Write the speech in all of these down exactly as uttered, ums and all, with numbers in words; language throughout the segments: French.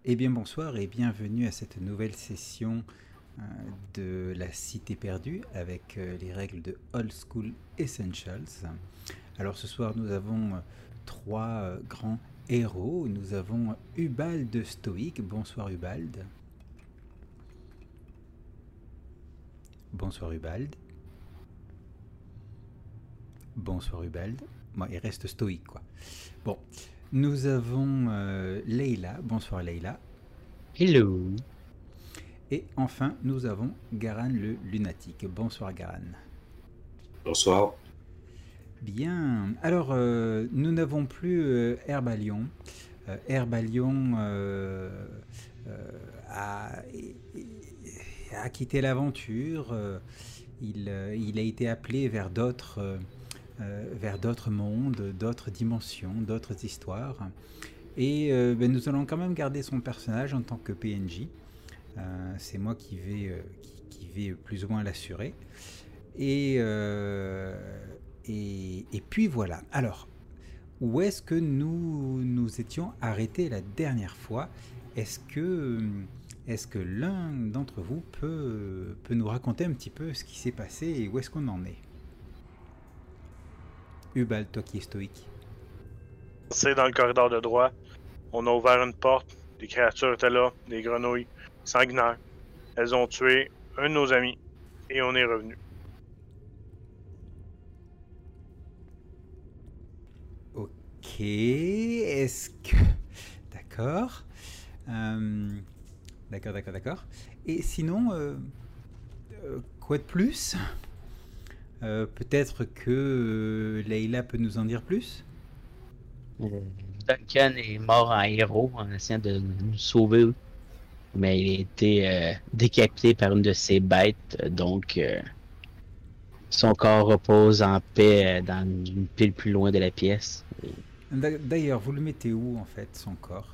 Eh bien bonsoir et bienvenue à cette nouvelle session euh, de la Cité perdue avec euh, les règles de Old School Essentials. Alors ce soir nous avons euh, trois euh, grands héros. Nous avons Ubald Stoïque. Bonsoir Ubald. Bonsoir Ubald. Bonsoir Ubald. Bon, il reste stoïque quoi. Bon, nous avons euh, Leïla. Bonsoir Leïla. Hello. Et enfin, nous avons Garan le lunatique. Bonsoir Garan. Bonsoir. Bien. Alors, euh, nous n'avons plus euh, Herbalion. Euh, Herbalion euh, euh, a, a quitté l'aventure. Euh, il, euh, il a été appelé vers d'autres, euh, vers d'autres mondes, d'autres dimensions, d'autres histoires. Et euh, ben, nous allons quand même garder son personnage en tant que P N J. Euh, c'est moi qui vais, euh, qui, qui vais plus ou moins l'assurer. Et, euh, et, et puis voilà. Alors, où est-ce que nous nous étions arrêtés la dernière fois? Est-ce que, est-ce que l'un d'entre vous peut, peut nous raconter un petit peu ce qui s'est passé et où est-ce qu'on en est? Ubald, toi qui es stoïque. C'est dans le corridor de droit. On a ouvert une porte. Des créatures étaient là, des grenouilles sanguinaires. Elles ont tué un de nos amis et on est revenu. Ok, est-ce que... D'accord. Euh, d'accord, d'accord, d'accord. Et sinon, euh, euh, quoi de plus? euh, Peut-être que euh, Leïla peut nous en dire plus? Euh, Duncan est mort en héros en essayant de nous sauver, mais il a été euh, décapité par une de ses bêtes, donc euh, son corps repose en paix dans une pile plus loin de la pièce. D'ailleurs, vous le mettez où en fait, son corps?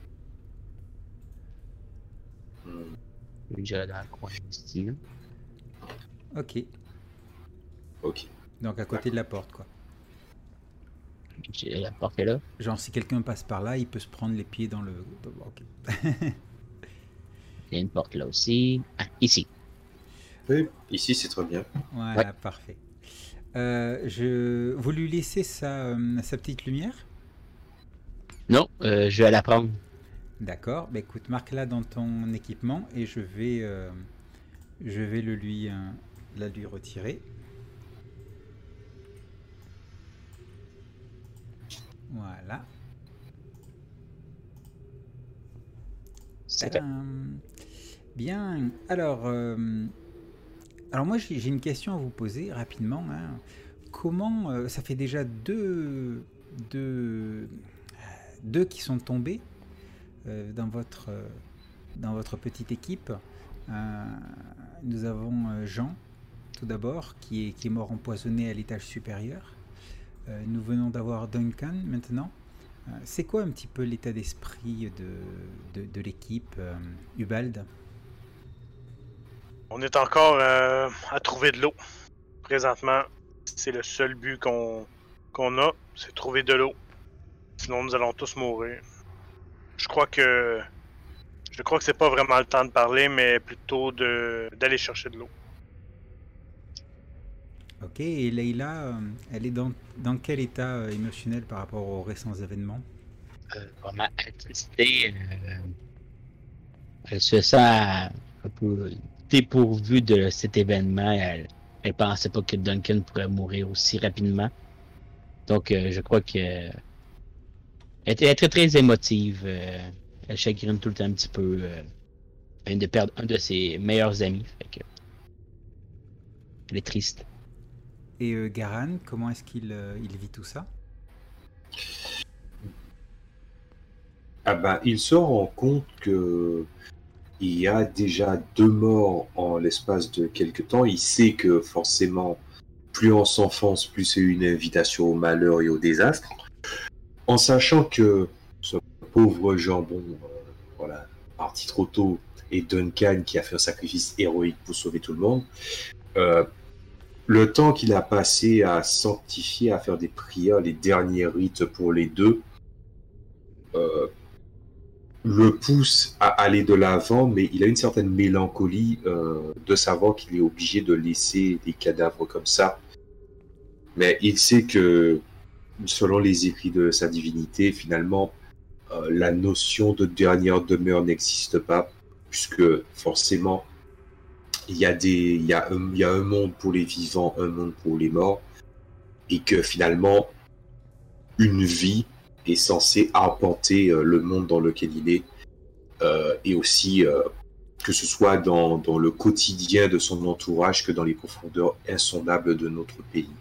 Déjà dans le coin ici. Là. Ok. Ok. Donc à côté de la porte, quoi. La porte est là. Genre si quelqu'un passe par là, il peut se prendre les pieds dans le... Ok. Il y a une porte là aussi. Ah, ici. Oui, ici c'est très bien. Voilà, Ouais. parfait. Euh, je... Vous lui laissez sa, euh, sa petite lumière? Non, euh, je vais la prendre. D'accord. Bah écoute, marque-la dans ton équipement et je vais, euh, je vais le lui, euh, la lui retirer. Voilà. C'est fait. Bien. Alors, euh, alors moi j'ai j'ai une question à vous poser rapidement. Hein. Comment euh, ça fait déjà deux, deux, deux qui sont tombés euh, dans votre euh, dans votre petite équipe. Euh, nous avons euh, Jean, tout d'abord, qui est qui est mort empoisonné à l'étage supérieur. Euh, nous venons d'avoir Duncan maintenant. Euh, c'est quoi un petit peu l'état d'esprit de, de, de l'équipe, euh, Ubald? On est encore euh, à trouver de l'eau. Présentement, c'est le seul but qu'on qu'on a, c'est trouver de l'eau. Sinon, nous allons tous mourir. Je crois que je crois que c'est pas vraiment le temps de parler, mais plutôt de d'aller chercher de l'eau. Ok, et Leïla, euh, elle est dans, dans quel état euh, émotionnel par rapport aux récents événements? Euh, vraiment attristée. Euh, elle se sent un peu dépourvue de cet événement. Elle ne pensait pas que Duncan pourrait mourir aussi rapidement. Donc, euh, je crois que elle était très, très émotive. Euh, elle chagrine tout le temps un petit peu. Euh, elle vient de perdre un de ses meilleurs amis. Fait que, elle est triste. Et euh, Garan, comment est-ce qu'il euh, il vit tout ça? Ah bah, il se rend compte que il y a déjà deux morts en l'espace de quelques temps. Il sait que forcément, plus on s'enfonce, plus c'est une invitation au malheur et au désastre. En sachant que ce pauvre jambon, euh, voilà, parti trop tôt, et Duncan qui a fait un sacrifice héroïque pour sauver tout le monde, euh, le temps qu'il a passé à sanctifier, à faire des prières, les derniers rites pour les deux, euh, le pousse à aller de l'avant, mais il a une certaine mélancolie euh, de savoir qu'il est obligé de laisser des cadavres comme ça. Mais il sait que, selon les écrits de sa divinité, finalement, euh, la notion de dernière demeure n'existe pas, puisque forcément, il y a des, il y a un, il y a un monde pour les vivants, un monde pour les morts, et que finalement, une vie est censée arpenter euh, le monde dans lequel il est, euh, et aussi euh, que ce soit dans, dans le quotidien de son entourage que dans les profondeurs insondables de notre pays.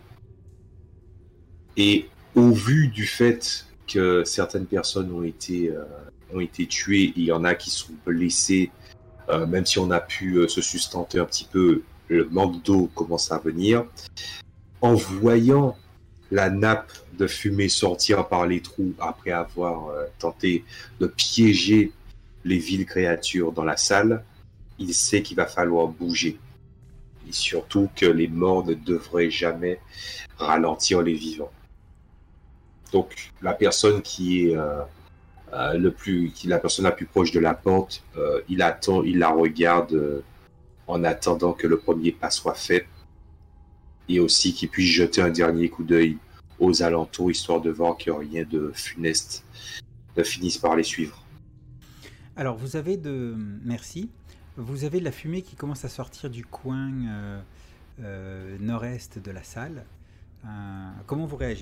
Et au vu du fait que certaines personnes ont été, euh, ont été tuées, et il y en a qui sont blessées, euh, même si on a pu euh, se sustenter un petit peu, le manque d'eau commence à venir. En voyant la nappe de fumée sortir par les trous après avoir euh, tenté de piéger les viles créatures dans la salle, il sait qu'il va falloir bouger. Et surtout que les morts ne devraient jamais ralentir les vivants. Donc la personne qui est euh, euh, le plus, qui est la personne la plus proche de la porte, euh, il attend, il la regarde euh, en attendant que le premier pas soit fait, et aussi qu'il puisse jeter un dernier coup d'œil aux alentours, histoire de voir que rien de funeste ne finisse par les suivre. Alors vous avez de... Merci. Vous avez de la fumée qui commence à sortir du coin euh, euh, nord-est de la salle. Euh, comment vous réagissez ?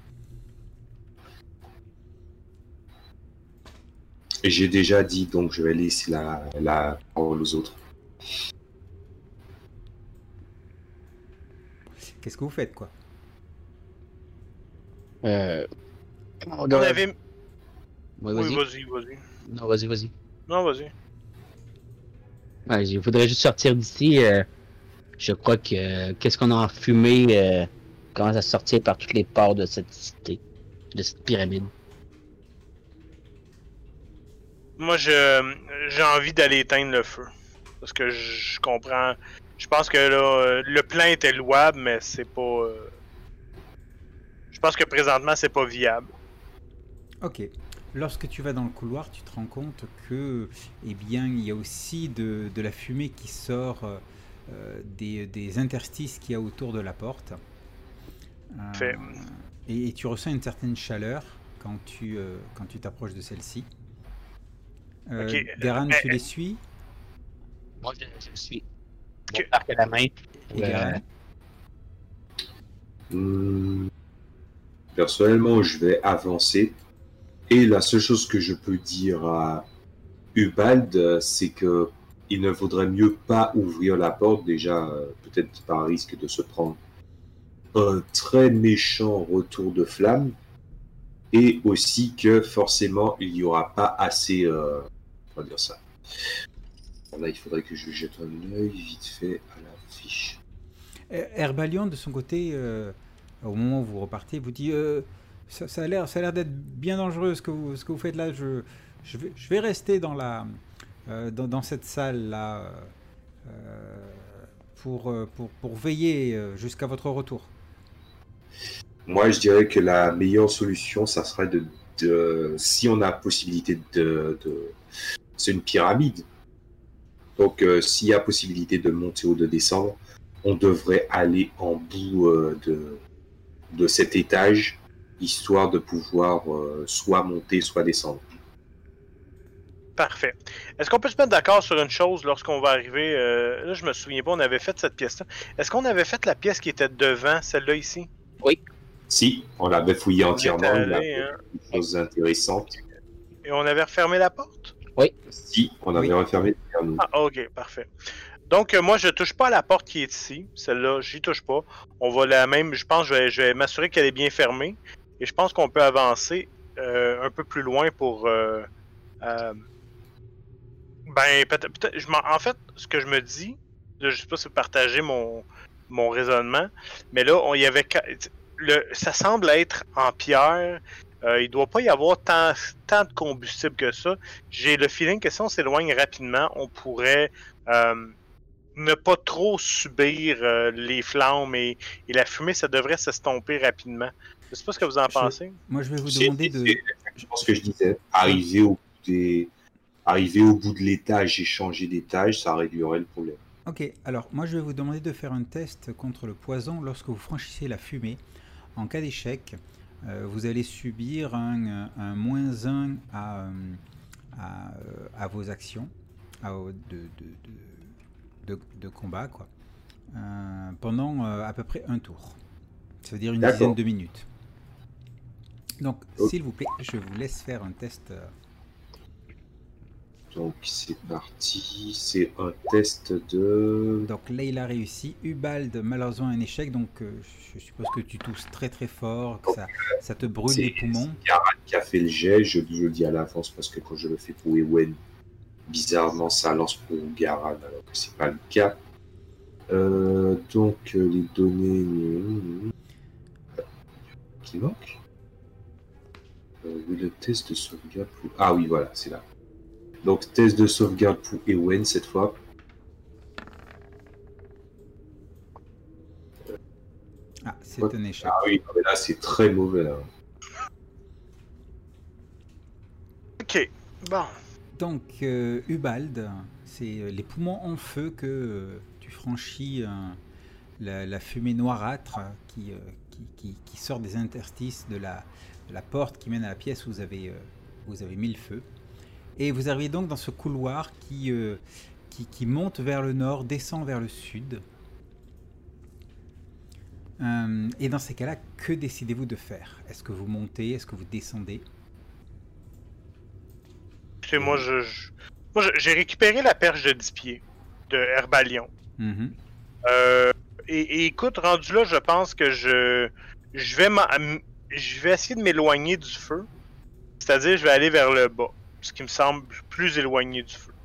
Et j'ai déjà dit, donc je vais laisser la, la parole aux autres. Qu'est-ce que vous faites, quoi ? Euh... On On avait... Ouais, Oui, vas-y. vas-y, vas-y. Non, vas-y, vas-y. Non, vas-y. Ouais, il faudrait juste sortir d'ici. Euh, je crois que euh, qu'est-ce qu'on a en fumée euh, commence à sortir par toutes les ports de cette cité, de cette pyramide. Moi, je j'ai envie d'aller éteindre le feu. Parce que je, je comprends... Je pense que là, le plan était louable, mais c'est pas... Euh... Je pense que présentement, c'est pas viable. Ok. Lorsque tu vas dans le couloir, tu te rends compte que, eh bien, il y a aussi de, de la fumée qui sort euh, des, des interstices qu'il y a autour de la porte. Euh, Fait. Et, et tu ressens une certaine chaleur quand tu euh, quand tu t'approches de celle-ci. Euh, Ok. Garan, Euh, tu euh, les suis. Moi, je, je suis. Que- Mon arc à la main. Et Euh, Garan, Hum, Personnellement, je vais avancer. Et la seule chose que je peux dire à Ubald, euh, c'est que il ne vaudrait mieux pas ouvrir la porte, déjà, euh, peut-être par risque de se prendre un très méchant retour de flamme, et aussi que forcément, il n'y aura pas assez... Euh, on va dire ça. Là, il faudrait que je jette un œil vite fait à la fiche. Euh, Herbalion, de son côté, euh, au moment où vous repartez, vous dit euh, ça, ça a l'air, ça a l'air d'être bien dangereux ce que vous, ce que vous faites là. Je, je, vais, je vais rester dans la, euh, dans, dans cette salle là euh, pour, euh, pour, pour veiller euh, jusqu'à votre retour. Moi, je dirais que la meilleure solution, ça serait de, de si on a possibilité de, de c'est une pyramide. Donc, euh, s'il y a possibilité de monter ou de descendre, on devrait aller en bout euh, de, de cet étage, histoire de pouvoir euh, soit monter, soit descendre. Parfait. Est-ce qu'on peut se mettre d'accord sur une chose lorsqu'on va arriver? Euh, là, je me souviens pas, on avait fait cette pièce-là. Est-ce qu'on avait fait la pièce qui était devant, celle-là ici? Oui. Si, on l'avait fouillé On entièrement, est il y a allé, hein. des choses intéressantes. Et on avait refermé la porte? Si, on avait Oui. refermé derrière nous. Ah, ok, parfait. Donc, euh, moi, je touche pas à la porte qui est ici. Celle-là, j'y touche pas. On va la même, je pense, je vais, je vais m'assurer qu'elle est bien fermée. Et je pense qu'on peut avancer euh, un peu plus loin pour... Euh, euh, ben, peut-être... peut-être- je m'en- en fait, ce que je me dis, là, je sais pas si vous partagez mon, mon raisonnement, mais là, on y avait... ca- Le, ça semble être en pierre. Euh, il doit pas y avoir tant, tant de combustible que ça. J'ai le feeling que si on s'éloigne rapidement, on pourrait euh, ne pas trop subir euh, les flammes et, et la fumée, ça devrait s'estomper rapidement. Je sais pas ce que vous en Je- pensez. Moi, je vais vous C'est- demander de. c'est exactement ce que je disais. Arriver au des... arriver au bout de l'étage et changer d'étage, ça réduirait le problème. Ok, alors moi je vais vous demander de faire un test contre le poison lorsque vous franchissez la fumée. En cas d'échec, euh, vous allez subir un, un moins un à, euh, à, euh, à vos actions à, de, de, de, de, de combat, quoi, euh, pendant euh, à peu près un tour. Ça veut dire une dizaine de minutes. Donc, oh. s'il vous plaît, je vous laisse faire un test. Euh... Donc, c'est parti. C'est un test de... Donc, Leila réussit. Ubald, malheureusement, un échec. Donc, euh, je suppose que tu tousses très très fort, que ça, ça te brûle les poumons. C'est Garan qui a fait le jet. Je, je le dis à l'avance parce que quand je le fais pour Ewen, bizarrement, ça lance pour Garan, alors que c'est pas le cas. Euh, donc, euh, les données... qui manque euh, oui, le test de sauvegarde pour... Ah oui, voilà, c'est là. Donc, test de sauvegarde pour Ewen, cette fois. Ah, c'est un échec. Ah oui, mais là, c'est très mauvais, là. Ok, bon. Donc, euh, Ubald, c'est les poumons en feu que euh, tu franchis euh, la, la fumée noirâtre qui, euh, qui, qui, qui sort des interstices de la, de la porte qui mène à la pièce où vous avez, euh, vous avez mis le feu. Et vous arrivez donc dans ce couloir qui, euh, qui, qui monte vers le nord, descend vers le sud. Euh, et dans ces cas-là, que décidez-vous de faire? Est-ce que vous montez? Est-ce que vous descendez? Écoutez, moi, je, je... moi, je- j'ai récupéré la perche de dix pieds de Herbalion. Mm-hmm. Euh, et, et écoute, rendu là, je pense que je, je vais, m'en- je vais essayer de m'éloigner du feu. C'est-à-dire, je vais aller vers le bas, ce qui me semble plus éloigné du feu.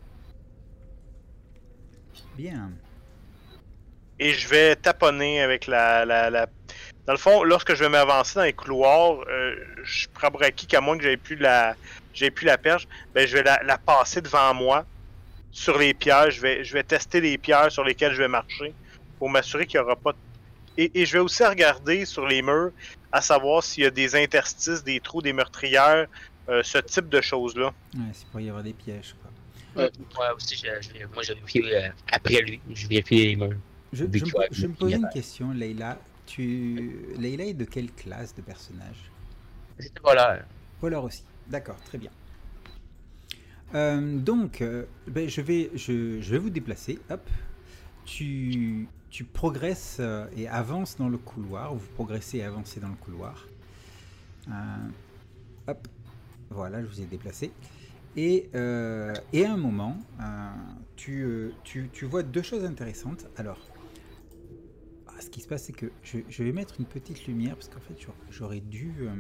Bien. Et je vais taponner avec la, la, la... Dans le fond, lorsque je vais m'avancer dans les couloirs, euh, je prends pour acquis qu'à moins que j'aie plus la, j'ai plus la perche, ben je vais la, la passer devant moi sur les pierres. Je vais, je vais tester les pierres sur lesquelles je vais marcher pour m'assurer qu'il n'y aura pas de... Et, et je vais aussi regarder sur les murs à savoir s'il y a des interstices, des trous, des meurtrières, euh, ce type de choses-là. Ouais, c'est pour y avoir des pièges, quoi. Ouais, moi aussi, je, je, moi, je vérifie euh, après lui. Je vérifie les murs. Je, je, me, je me posais une question, Leila. Tu... Leila est de quelle classe de personnage? C'était voleur. Voleur aussi. D'accord, très bien. Euh, donc, euh, ben, je, vais, je, je vais vous déplacer. Hop. Tu, tu progresses euh, et avances dans le couloir. Vous progressez et avancez dans le couloir. Euh, hop. Voilà, je vous ai déplacé. Et, euh, et à un moment, euh, tu, euh, tu, tu vois deux choses intéressantes. Alors, ah, ce qui se passe, c'est que je, je vais mettre une petite lumière parce qu'en fait, j'aurais dû euh,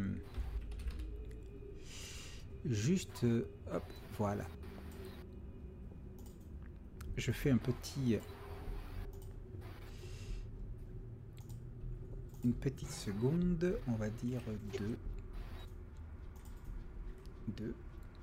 juste, euh, hop, voilà. Je fais un petit, une petite seconde, on va dire deux, deux.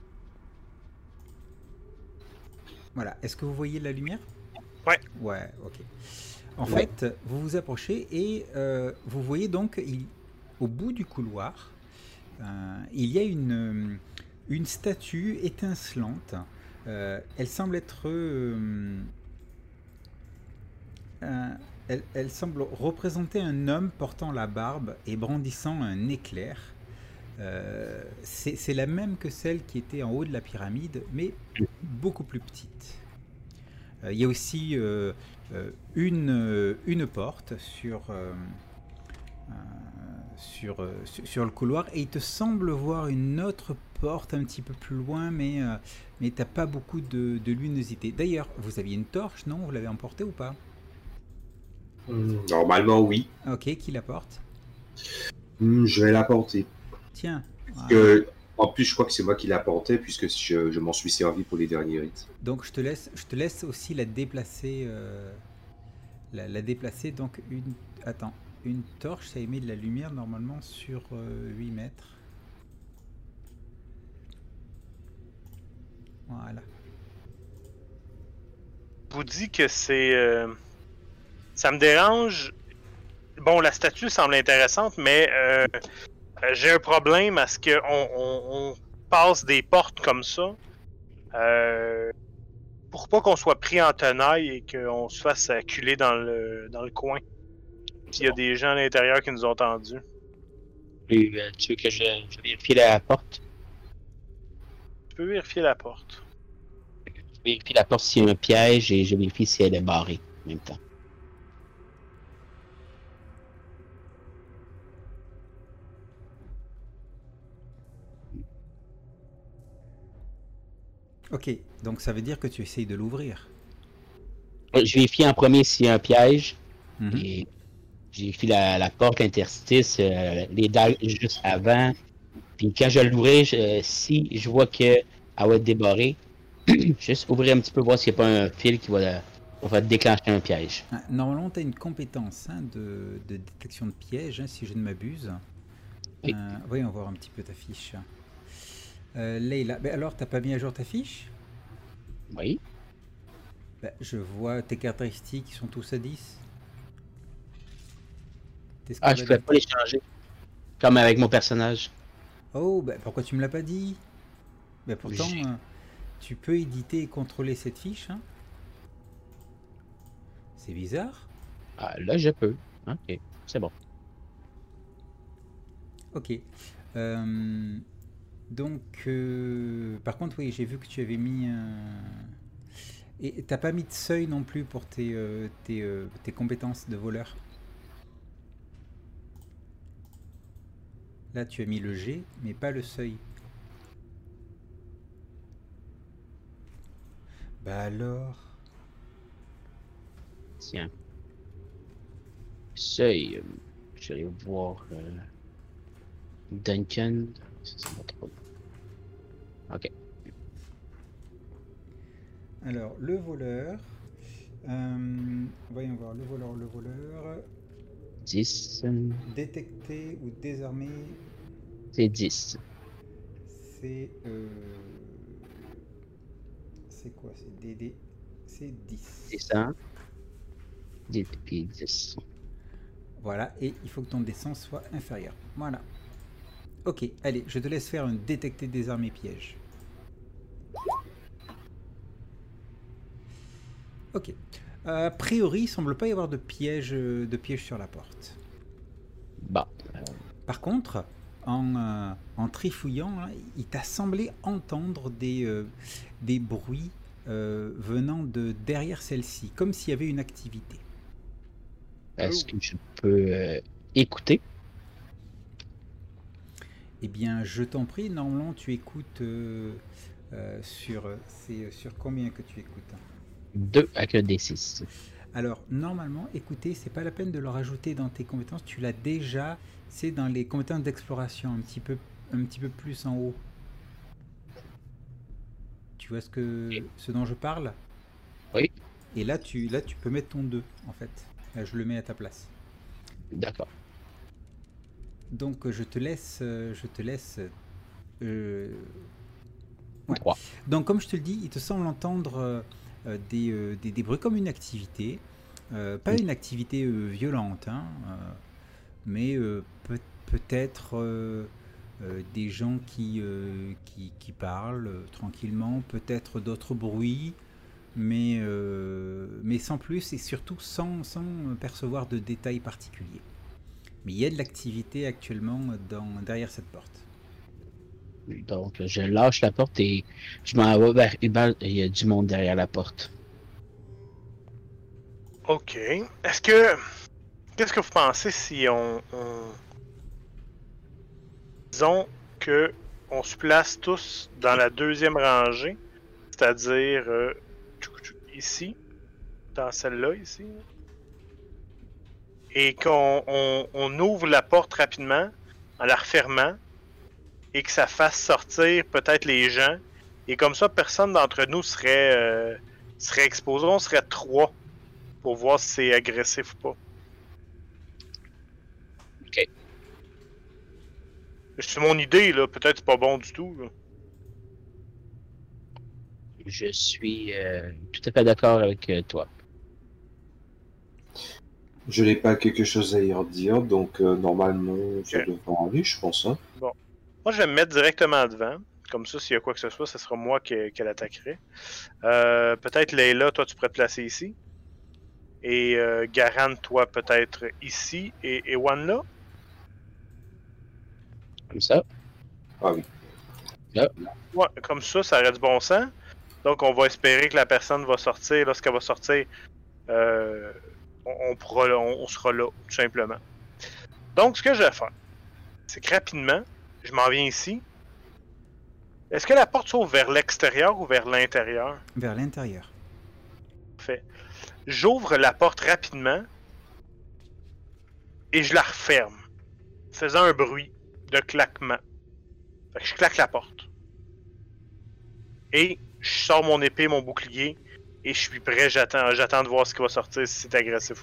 Voilà, est-ce que vous voyez la lumière? Ouais. Ouais, ok. En ouais. fait, vous vous approchez et euh, vous voyez donc, il, au bout du couloir, euh, il y a une, une statue étincelante. Euh, elle semble être... Euh, euh, elle, elle semble représenter un homme portant la barbe et brandissant un éclair. Euh, c'est la même que celle qui était en haut de la pyramide, mais beaucoup plus petite. Euh, il y a aussi euh, euh, une, une porte sur, euh, euh, sur, euh, sur, sur le couloir, et il te semble voir une autre porte un petit peu plus loin, mais, euh, mais tu n'as pas beaucoup de, de luminosité. D'ailleurs, vous aviez une torche, non? Vous l'avez emportée ou pas? Normalement, oui. Ok, qui la porte? Mmh, je vais la porter. Tiens. Voilà. Euh, en plus, je crois que c'est moi qui la portais, puisque je, je m'en suis servi pour les derniers rites. Donc, je te laisse, je te laisse aussi la déplacer. Euh, la, la déplacer. Donc, une. Attends. Une torche, ça émet de la lumière normalement sur euh, huit mètres. Voilà. Je vous dis que c'est... Euh, ça me dérange. Bon, la statue semble intéressante, mais euh, j'ai un problème à ce qu'on on, on, passe des portes comme ça, euh, pour pas qu'on soit pris en tenaille et qu'on se fasse acculer dans le, dans le coin. S'il y a des gens à l'intérieur qui nous ont entendus. Et, euh, tu veux que je, je vérifie la porte? Tu peux vérifier la porte. Je vérifie la porte s'il y a un piège et je vérifie si elle est barrée en même temps. Ok, donc ça veut dire que tu essayes de l'ouvrir. Je vérifie en premier s'il y a un piège. Mhm. Et je vérifie la, la porte, l'interstice, euh, les dalles juste avant. Puis quand je vais l'ouvrir, je- si je vois qu'elle va être débarrée, juste ouvrir un petit peu, voir s'il n'y a pas un fil qui va, va faire déclencher un piège. Ah, normalement, tu as une compétence hein, de, de détection de piège, hein, si je ne m'abuse. Oui. Euh, voyons voir un petit peu ta fiche. Euh, Leïla, ben alors, t'as pas mis à jour ta fiche? Oui. Ben, je vois tes caractéristiques qui sont tous à dix. Tes Ah, je ne scores pouvais pas les changer. Comme avec mon personnage. Oh, ben pourquoi tu me l'as pas dit? Ben pourtant, J'ai- euh, tu peux éditer et contrôler cette fiche. Hein. C'est bizarre. Ah, là, je peux. Ok, c'est bon. Ok. Euh, donc, euh, par contre, oui, j'ai vu que tu avais mis un... Et t'as pas mis de seuil non plus pour tes, euh, tes, euh, tes compétences de voleur. Là, tu as mis le G, mais pas le seuil. Bah alors... Tiens. Seuil. euh, Je vais aller voir euh, Duncan. Ça, c'est pas trop. Ok. Alors, le voleur... euh, voyons voir, le voleur, le voleur... dix. euh, Détecter ou désarmer, C'est dix. c'est... euh, c'est quoi? C'est D D. C'est dix. dix cents. dix puis dix. Voilà, et il faut que ton descente soit inférieur. Voilà. Ok, allez, je te laisse faire un détecter désarmer piège. Ok. Euh, a priori, il semble pas y avoir de piège, euh, de piège sur la porte. Bon. euh, Par contre, en, euh, en trifouillant, hein, il t'a semblé entendre des, euh, des bruits euh, venant de derrière celle-ci, comme s'il y avait une activité. Est-ce que je peux euh, écouter? Eh bien, je t'en prie, normalement, tu écoutes euh, euh, sur... C'est sur combien que tu écoutes? deux avec un D six. Alors, normalement, écouter, c'est pas la peine de le rajouter dans tes compétences. Tu l'as déjà, c'est dans les compétences d'exploration, un petit peu, un petit peu plus en haut. Tu vois ce que, ce dont je parle? Oui. Et là, tu, là, tu peux mettre ton deux, en fait. Là, je le mets à ta place. D'accord. Donc, je te laisse, euh, je te laisse. euh, ouais. trois. Donc, comme je te le dis, il te semble entendre euh, euh, des, euh, des, des bruits comme une activité. Euh, pas une activité euh, violente, hein, euh, mais euh, peut, peut-être euh, euh, des gens qui, euh, qui, qui parlent euh, tranquillement, peut-être d'autres bruits, mais, euh, mais sans plus et surtout sans, sans percevoir de détails particuliers. Mais il y a de l'activité actuellement dans, derrière cette porte. Donc, je lâche la porte et je m'en vais vers Hubert et il y a du monde derrière la porte. Ok. Est-ce que. Qu'est-ce que vous pensez si on. on... Disons que on se place tous dans la deuxième rangée, c'est-à-dire euh, ici, dans celle-là, ici, et qu'on on, on ouvre la porte rapidement en la refermant et que ça fasse sortir peut-être les gens, et comme ça, personne d'entre nous serait, euh, serait exposé, on serait trois pour voir si c'est agressif ou pas. Ok. C'est mon idée, là. Peut-être c'est pas bon du tout, là. Je suis euh, tout à fait d'accord avec euh, toi. Je n'ai pas quelque chose à y redire, donc euh, normalement, ça Ok. devrait aller, je pense. Hein. Moi, je vais me mettre directement devant. Comme ça, s'il y a quoi que ce soit, ce sera moi qui, qui l'attaquerai. Euh, peut-être Layla, toi, tu pourrais te placer ici. Et euh, Garan, toi, peut-être ici. Et Ewan là. Comme ça. Ah oui. Ouais, comme ça, ça aurait du bon sens. Donc, on va espérer que la personne va sortir. Lorsqu'elle va sortir, euh, on, on, pourra, on, on sera là, tout simplement. Donc, ce que je vais faire, c'est que rapidement, je m'en viens ici. Est-ce que la porte s'ouvre vers l'extérieur ou vers l'intérieur? Vers l'intérieur. Parfait. J'ouvre la porte rapidement et je la referme, faisant un bruit de claquement. Fait que je claque la porte. Et je sors mon épée, mon bouclier, et je suis prêt, j'attends, j'attends de voir ce qui va sortir si c'est agressif.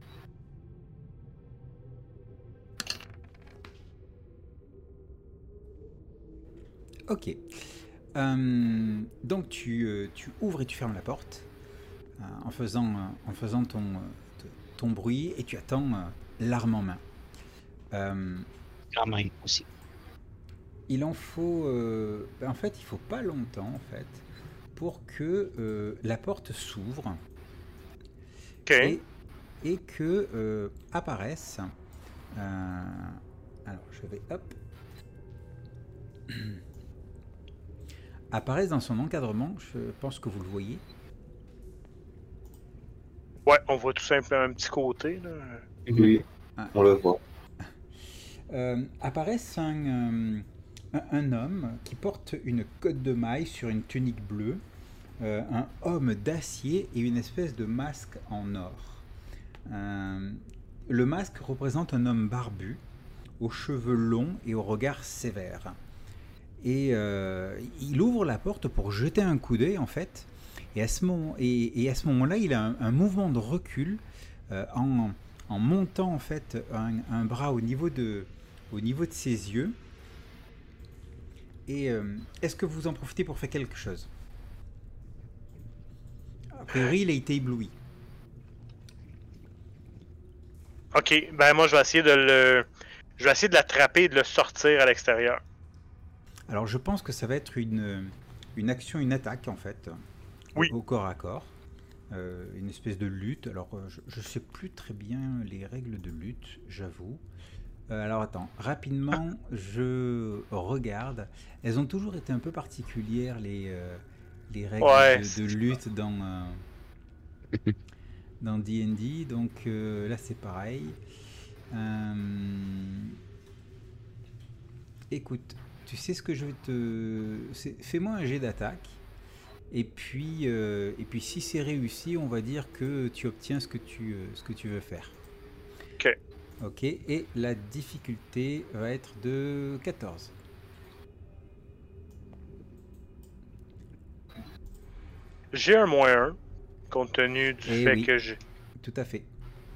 Ok. Euh, donc tu, euh, tu ouvres et tu fermes la porte euh, en faisant, euh, en faisant ton, euh, ton bruit et tu attends euh, l'arme en main. Euh, Quand même aussi. il en faut... Euh, ben en fait, il faut pas longtemps en fait pour que euh, la porte s'ouvre Ok. et, et que euh, apparaisse... Euh, alors je vais... Hop. apparaissent dans son encadrement, je pense que vous le voyez. Ouais, on voit tout simplement un petit côté, là. Oui, Ah. on le voit. Euh, apparaissent un, euh, un, un homme qui porte une cotte de maille sur une tunique bleue, euh, un homme d'acier et une espèce de masque en or. Euh, le masque représente un homme barbu, aux cheveux longs et au regard sévère. Et euh, il ouvre la porte pour jeter un coup d'œil en fait, et à ce moment, et, et à ce moment-là, il a un, un mouvement de recul euh, en, en montant en fait un, un bras au niveau de, au niveau de ses yeux. Et euh, est-ce que vous en profitez pour faire quelque chose? A priori, il a été ébloui. Ok, ben moi je vais essayer de le. Je vais essayer de l'attraper et de le sortir à l'extérieur. Alors je pense que ça va être une, une action, une attaque en fait, Oui. au, au corps à corps, euh, une espèce de lutte. Alors je ne sais plus très bien les règles de lutte, j'avoue. Euh, alors attends, rapidement je regarde. Elles ont toujours été un peu particulières les, euh, les règles Ouais, de, c'est- de lutte dans, euh, dans D and D, donc euh, là c'est pareil. Euh, écoute, tu sais ce que je vais te... c'est- Fais-moi un jet d'attaque. Et puis, euh, et puis si c'est réussi, on va dire que tu obtiens ce que tu, euh, ce que tu veux faire. Ok. Ok, et la difficulté va être de quatorze. J'ai un moins un, compte tenu du Eh fait oui. que j'ai. Tout à fait.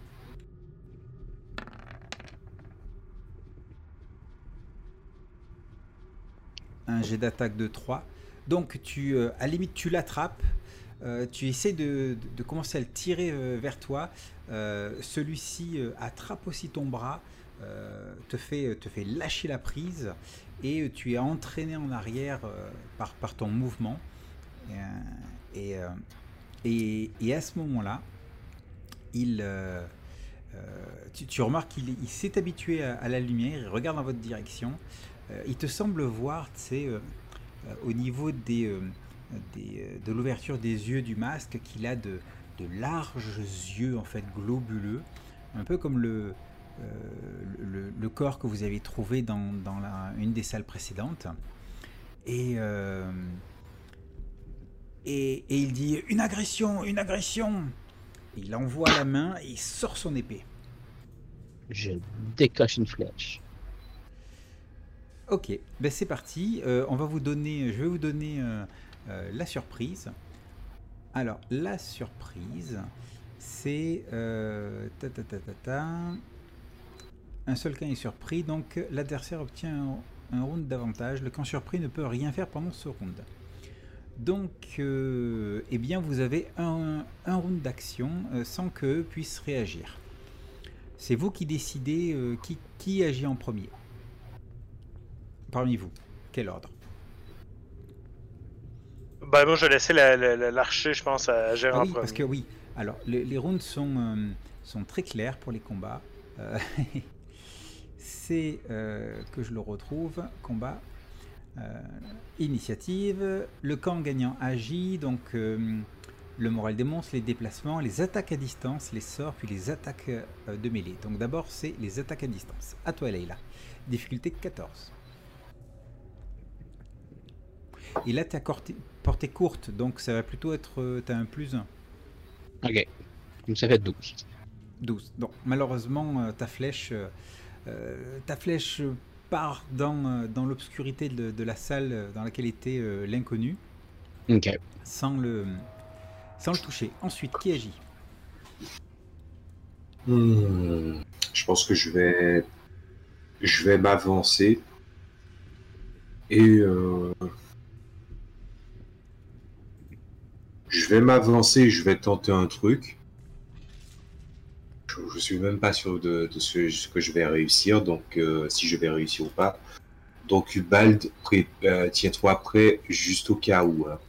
Un jet d'attaque de trois. Donc, tu, euh, à la limite, tu l'attrapes. Euh, tu essaies de, de, de commencer à le tirer euh, vers toi. Euh, Celui-ci euh, attrape aussi ton bras, euh, te, fait, te fait lâcher la prise et tu es entraîné en arrière euh, par, par ton mouvement. Et, et, euh, et, et à ce moment-là, il, euh, euh, tu, tu remarques qu'il il s'est habitué à, à la lumière, il regarde dans votre direction. Euh, il te semble voir, tu sais, euh, euh, au niveau des, euh, des, de l'ouverture des yeux du masque, qu'il a de, de larges yeux en fait globuleux, un peu comme le, euh, le, le corps que vous avez trouvé dans, dans la, une des salles précédentes. Et, euh, et, et il dit une agression, une agression. Et il envoie la main et il sort son épée. Je décoche une flèche. Ok, ben c'est parti. Euh, on va vous donner, je vais vous donner euh, euh, la surprise. Alors la surprise, c'est euh, ta, ta, ta, ta, ta. Un seul camp est surpris, donc l'adversaire obtient un, un round d'avantage. Le camp surpris ne peut rien faire pendant ce round. Donc, euh, eh bien, vous avez un, un round d'action euh, sans qu'eux puissent réagir. C'est vous qui décidez euh, qui, qui agit en premier. Parmi vous, quel ordre? Ben, moi, je vais laisser la- la- la- l'archer, je pense, à gérer Ah en oui, premier. parce que oui. Alors, les, les rounds sont, euh, sont très clairs pour les combats. Euh, c'est euh, que je le retrouve. Combat. Euh, initiative. Le camp gagnant agit. Donc, euh, le moral des monstres, les déplacements, les attaques à distance, les sorts, puis les attaques euh, de mêlée. Donc, d'abord, c'est les attaques à distance. À toi, Leïla. Difficulté quatorze. Et là, tu as portée courte, donc ça va plutôt être. Tu as un plus un. Ok. Donc ça fait douze. douze. Donc, malheureusement, euh, ta flèche. Euh, ta flèche part dans, euh, dans l'obscurité de, de la salle dans laquelle était euh, l'inconnu. Ok. Sans le, sans le toucher. Ensuite, qui agit? Hmm, je pense que je vais. Je vais m'avancer. Et. Euh... Je vais m'avancer, je vais tenter un truc. Je, je suis même pas sûr de, de ce, ce que je vais réussir, donc euh, si je vais réussir ou pas. Donc Ubald, pré- euh, tiens-toi prêt juste au cas où. Hein.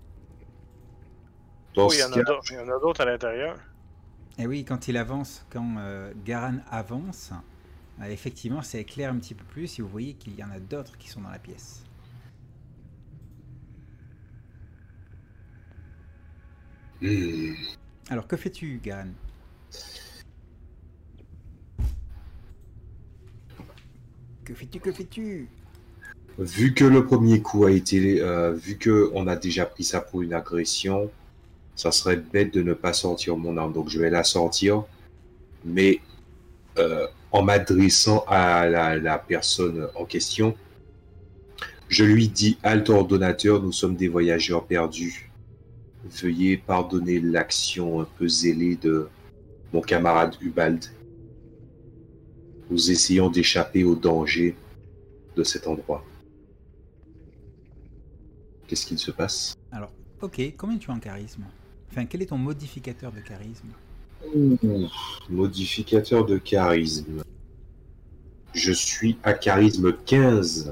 Dans Oui, il y ce en a cas, d'autres- il y en a d'autres à l'intérieur. Et oui, quand il avance, quand euh, Garan avance, euh, effectivement, ça éclaire un petit peu plus et vous voyez qu'il y en a d'autres qui sont dans la pièce. hmm, Alors, que fais-tu, Garan? Que fais-tu, que fais-tu? vu que le premier coup a été, euh, vu que on a déjà pris ça pour une agression, ça serait bête de ne pas sortir mon arme, donc je vais la sortir, mais euh, en m'adressant à la, la personne en question. Je lui dis « Halte ordonnateur, nous sommes des voyageurs perdus. Veuillez pardonner l'action un peu zélée de mon camarade Ubald. Nous essayons d'échapper au danger de cet endroit. » Qu'est-ce qu'il se passe? Alors, ok, combien tu as en charisme? Enfin, quel est ton modificateur de charisme? Ouh, modificateur de charisme. Je suis à charisme quinze.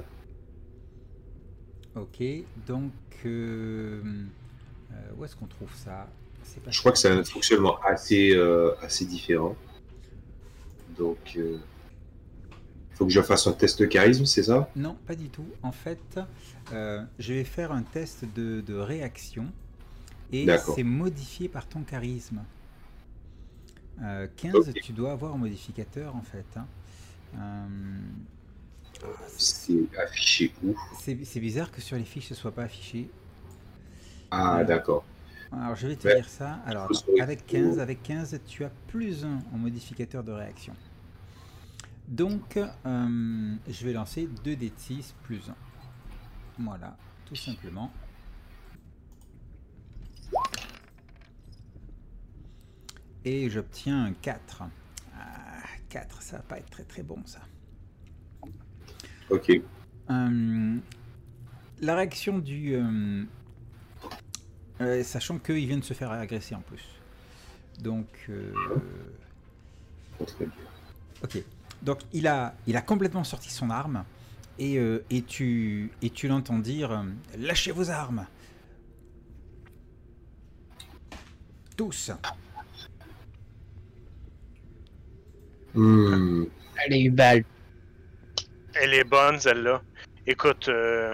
Ok, donc... Euh, euh, où est-ce qu'on trouve ça? C'est pas Je crois que c'est un fonctionnement assez, euh, assez différent. Donc, il euh, faut que je fasse un test de charisme, c'est ça? Non, pas du tout. En fait, euh, je vais faire un test de, de réaction et D'accord. c'est modifié par ton charisme. Euh, quinze, Ok. tu dois avoir un modificateur en fait. Hein. Euh, C'est affiché où? c'est c'est bizarre que sur les fiches ce soit pas affiché. Ah, Euh, d'accord. Alors je vais te Ouais. dire ça. Alors Faut attends, se avec quinze, avec quinze, tu as plus un en modificateur de réaction. Donc euh, je vais lancer deux dés de six plus un. Voilà, tout simplement. Et j'obtiens un quatre. Ah, quatre, ça va pas être très très bon ça. Ok. Euh, la réaction du... Euh, euh, sachant qu'il vient de se faire agresser en plus. Donc... Euh, Très bien. ok. Donc il a, il a complètement sorti son arme. Et, euh, et tu, et tu l'entends dire euh, « Lâchez vos armes !» Tous. Hmm. Allez, Ubald. Elle est bonne, celle-là. Écoute, euh,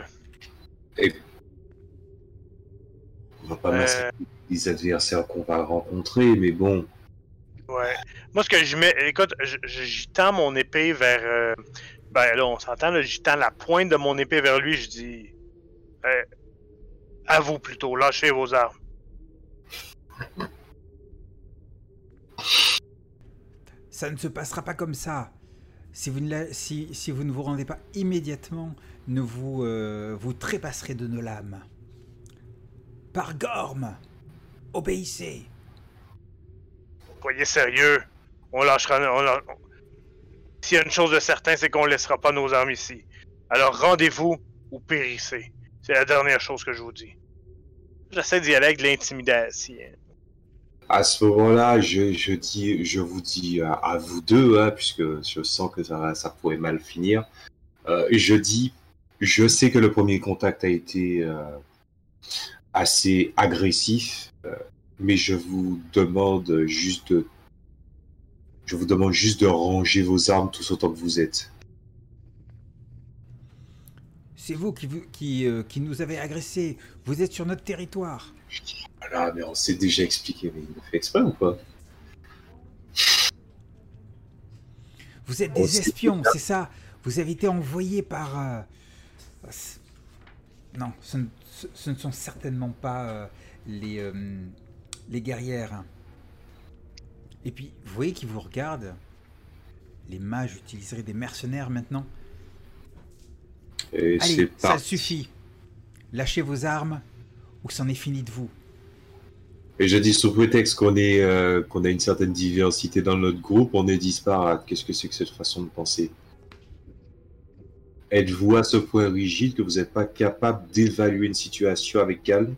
On va pas Euh. massacrer les adversaires qu'on va rencontrer, mais bon. ouais. Moi, ce que je mets... Écoute, je- je- j'y tends mon épée vers... euh, Ben là, on s'entend, là, j'y tends la pointe de mon épée vers lui, je dis... Euh, à vous, plutôt, lâchez vos armes. Ça ne se passera pas comme ça. Si vous ne, la- si, si vous ne vous rendez pas immédiatement, nous vous, euh, vous trépasserez de nos lames. Par Gorm, obéissez. Soyez sérieux. On lâchera... On lâ- S'il y a une chose de certain, c'est qu'on laissera pas nos armes ici. Alors rendez-vous ou périssez. C'est la dernière chose que je vous dis. J'essaie d'y aller avec de l'intimidation. À ce moment-là, je, je, dis, je vous dis à, à vous deux, hein, puisque je sens que ça, ça pourrait mal finir. Euh, je dis, je sais que le premier contact a été, euh, assez agressif, euh, mais je vous demande juste de, je vous demande juste de ranger vos armes tous autant que vous êtes. C'est vous qui, vous- qui, euh, qui nous avez agressés. Vous êtes sur notre territoire. Voilà, mais on s'est déjà expliqué, mais il le fait exprès ou pas? Vous êtes On des s'est- espions, c'est ça. Vous avez été envoyés par... euh, c- Non, ce ne, ce- ce ne sont certainement pas euh, les, euh, les guerrières. Et puis, vous voyez qu'ils vous regardent. Les mages utiliseraient des mercenaires maintenant. Et c'est Allez, ça parti. suffit. Lâchez vos armes ou c'en est fini de vous. Et je dis sous prétexte qu'on est, euh, qu'on a une certaine diversité dans notre groupe, on est disparate. Qu'est-ce que c'est que cette façon de penser? Êtes-vous à ce point rigide que vous n'êtes pas capable d'évaluer une situation avec calme?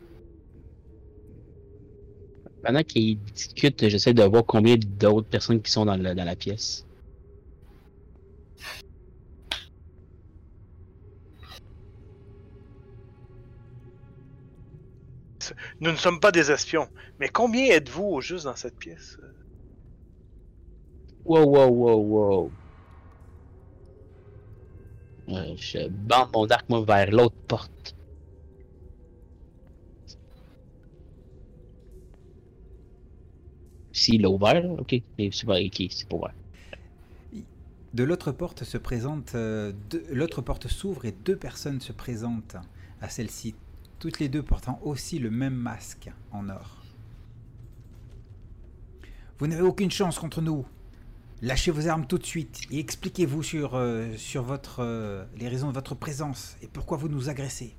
Pendant qu'ils discutent, j'essaie de voir combien d'autres personnes qui sont dans, le- dans la pièce. Nous ne sommes pas des espions. Mais combien êtes-vous au juste dans cette pièce? Wow, wow, wow, wow. Euh, je bande mon arc, moi, vers l'autre porte. S'il l'a ouvert, là, ok. Mais c'est pas ok, c'est pas ouvert. De l'autre porte se présente, euh, deux- l'autre porte s'ouvre et deux personnes se présentent à celle-ci, toutes les deux portant aussi le même masque en or. Vous n'avez aucune chance contre nous. Lâchez vos armes tout de suite et expliquez-vous sur, euh, sur votre, euh, les raisons de votre présence et pourquoi vous nous agressez.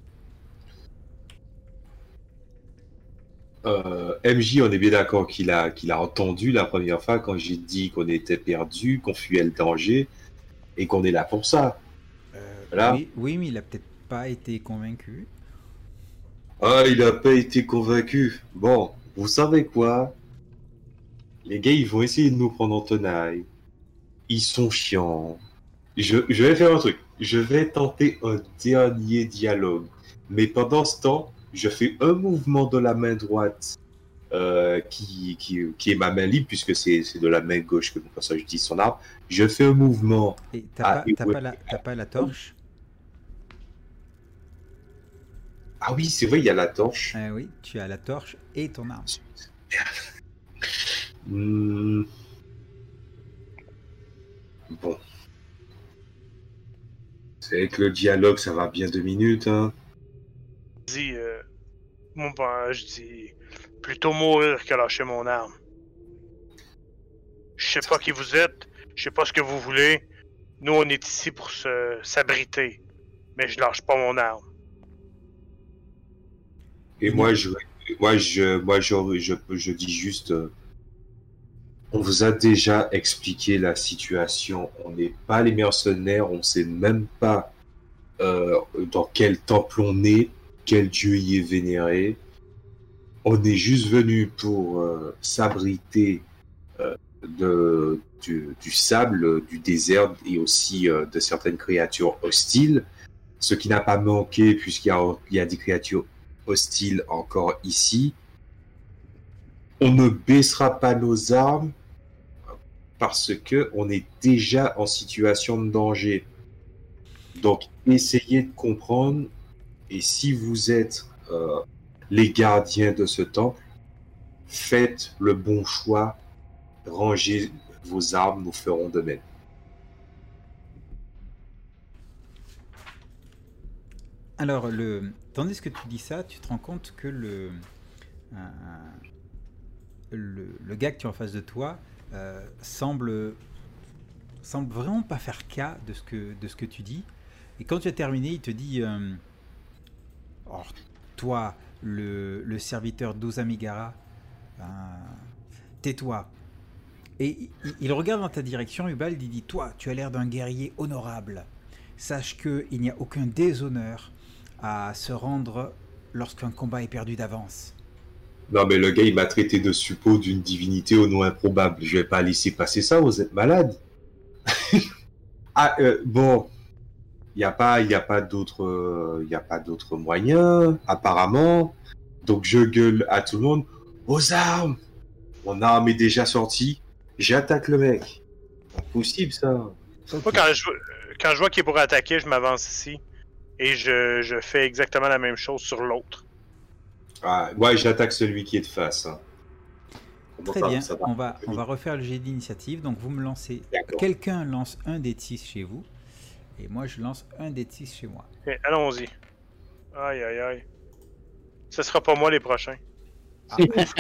Euh, M J, on est bien d'accord qu'il a, qu'il a entendu la première fois quand j'ai dit qu'on était perdu, qu'on fuyait le danger et qu'on est là pour ça. Euh, Voilà. oui, oui, mais il a peut-être pas été convaincu. Ah, il n'a pas été convaincu. Bon, vous savez quoi? Les gars, ils vont essayer de nous prendre en tenaille. Ils sont chiants. Je, je vais faire un truc. Je vais tenter un dernier dialogue. Mais pendant ce temps, je fais un mouvement de la main droite euh, qui, qui, qui est ma main libre, puisque c'est c'est de la main gauche que mon personnage utilise son arme. Je fais un mouvement. Et t'as Ah, pas, et t'as ouais. pas la, t'as pas la torche? Ah oui, c'est vrai, il y a la torche. Ah oui, tu as la torche et ton arme. Hmm. Bon. C'est avec le dialogue, ça va bien deux minutes, hein. Je dis, euh, mon ben, je dis, plutôt mourir que lâcher mon arme. Je sais pas qui vous êtes, je sais pas ce que vous voulez. Nous, on est ici pour se s'abriter, mais je lâche pas mon arme. Et moi, je, moi, je, moi, je, je, je dis juste, euh, on vous a déjà expliqué la situation. On n'est pas les mercenaires, on sait même pas euh, dans quel temple on est, quel dieu y est vénéré. On est juste venu pour euh, s'abriter euh, de, du, du sable, du désert et aussi euh, de certaines créatures hostiles. Ce qui n'a pas manqué puisqu'il y a, il y a des créatures hostiles encore ici. On ne baissera pas nos armes parce que on est déjà en situation de danger. Donc, essayez de comprendre. Et si vous êtes euh, les gardiens de ce temple, faites le bon choix. Rangez vos armes, nous ferons de même. Alors, le... tandis que tu dis ça, tu te rends compte que le, euh, le, le gars que tu as en face de toi euh, semble, semble vraiment pas faire cas de ce que, de ce que tu dis. Et quand tu as terminé, il te dit euh, oh, toi, le, le serviteur d'Ozamigara, euh, tais-toi. Et il, il regarde dans ta direction, Ubald, il dit toi, tu as l'air d'un guerrier honorable. Sache qu'il n'y a aucun déshonneur à se rendre lorsqu'un combat est perdu d'avance. Non, mais le gars, il m'a traité de suppôt d'une divinité au nom improbable. Je vais pas laisser passer ça, vous êtes malade. Ah, euh, bon, il n'y a pas, il y a pas d'autres, il y a pas d'autres moyens, apparemment. Donc je gueule à tout le monde, aux armes! Mon arme est déjà sortie, j'attaque le mec. Impossible ça. Ok. Moi, quand je, quand je vois qu'il est pour attaquer, je m'avance ici et je, je fais exactement la même chose sur l'autre. Ah, ouais, j'attaque celui qui est de face. Hein. Comment Très ça- bien, ça on va, on va refaire le jet d'initiative. Donc vous me lancez, D'accord. quelqu'un lance un des six chez vous, et moi je lance un des six chez moi. Ok, allons-y. Aïe, aïe, aïe. Ce sera pas moi les prochains. Ah.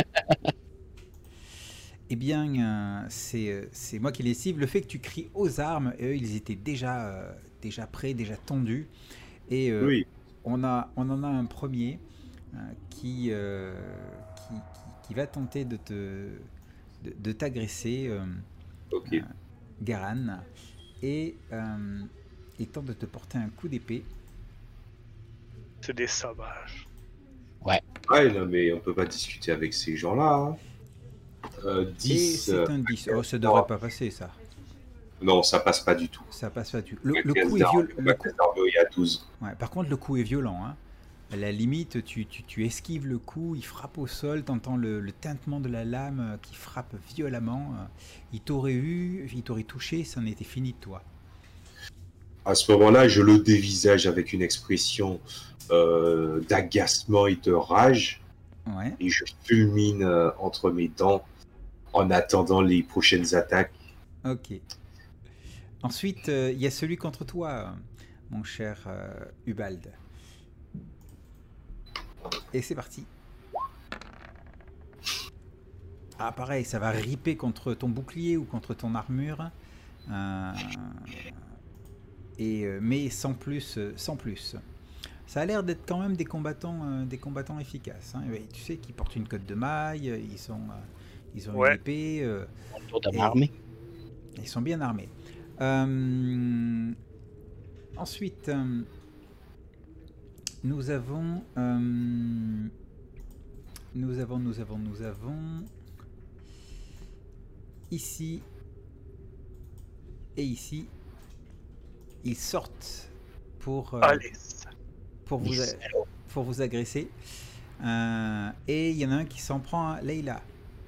Eh bien, euh, c'est euh, c'est moi qui les cible. Le fait que tu cries aux armes, et eux ils étaient déjà, euh, déjà prêts, déjà tendus. Et euh, Oui, on, a, on en a un premier euh, qui, euh, qui, qui, qui va tenter de te de, de t'agresser, euh, ok. Garan, et euh, il tente de te porter un coup d'épée. C'est des sauvages. Ouais, non, mais on peut pas discuter avec ces gens-là. Hein. Euh, Et dix. c'est euh, un dix. Oh, ça devrait pas passer, ça. Non, ça passe pas du tout. Ça passe pas du tout. Le, Ma le classe coup est d'arme- violent. ma classe d'arme, il y a douze. Ouais, par contre, le coup est violent. Hein. À la limite, tu, tu, tu esquives le coup, il frappe au sol, t'entends le, le tintement de la lame euh, qui frappe violemment. euh, Il t'aurait eu, il t'aurait touché, ça en était fini de toi. À ce moment-là, je le dévisage avec une expression euh, d'agacement et de rage. Ouais. Et je fulmine euh, entre mes dents en attendant les prochaines attaques. Ok. Ensuite, euh, il y a celui contre toi, euh, mon cher euh, Ubald. Et c'est parti. Ah, pareil, ça va ripper contre ton bouclier ou contre ton armure. Euh, et, euh, mais sans plus, euh, sans plus. Ça a l'air d'être quand même des combattants, euh, des combattants efficaces. Hein. Et tu sais qu'ils portent une cotte de maille, ils sont, euh, ils ont Ouais. une épée. euh, Autour de Et- m'armer. Ils sont bien armés. Euh, ensuite, euh, nous avons, euh, nous avons, nous avons, nous avons ici et ici. Ils sortent pour, euh, Allez. pour, vous, a- pour vous agresser. Euh, et il y en a un qui s'en prend à Leila.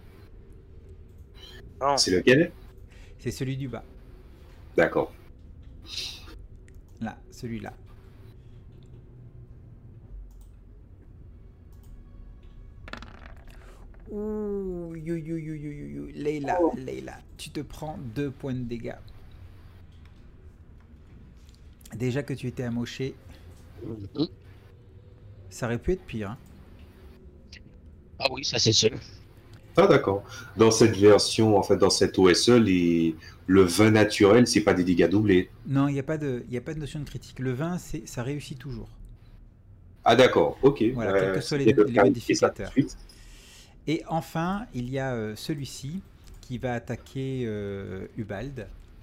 Non. C'est lequel? C'est celui du bas. D'accord. Là, celui-là. Ouh, you, you, you, you, you, you. Leila, Leila, tu te prends deux points de dégâts. Déjà que tu étais amoché, Mhm. ça aurait pu être pire. Hein. Ah oui, ça c'est sûr. Ah d'accord. Dans cette version, en fait, dans cette O S E, les... le vin naturel, c'est pas des dégâts doublés. Non, il n'y a, pas de- il y a pas de notion de critique. Le vingt, c'est, ça réussit toujours. Ah d'accord, ok. Voilà, Ouais, quels que soient les- c'était de les clarifier ça modificateurs. tout de suite. Et enfin, il y a euh, celui-ci qui va attaquer euh, Ubald.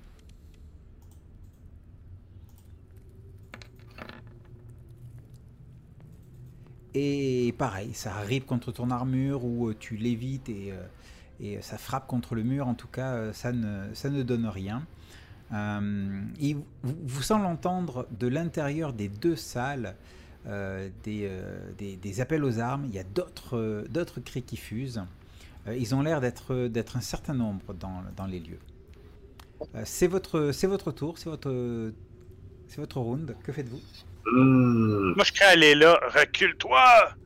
Et pareil, ça arrive contre ton armure ou euh, tu l'évites et, euh, et ça frappe contre le mur. En tout cas, euh, ça ne, ça ne donne rien. Euh, et vous, vous semblez entendre de l'intérieur des deux salles euh, des, euh, des, des appels aux armes. Il y a d'autres euh, d'autres cris qui fusent. Euh, ils ont l'air d'être d'être un certain nombre dans, dans les lieux. Euh, c'est votre, c'est votre tour, c'est votre, c'est votre round. Que faites-vous? Hmm. Moi, je crie à Léla, recule-toi!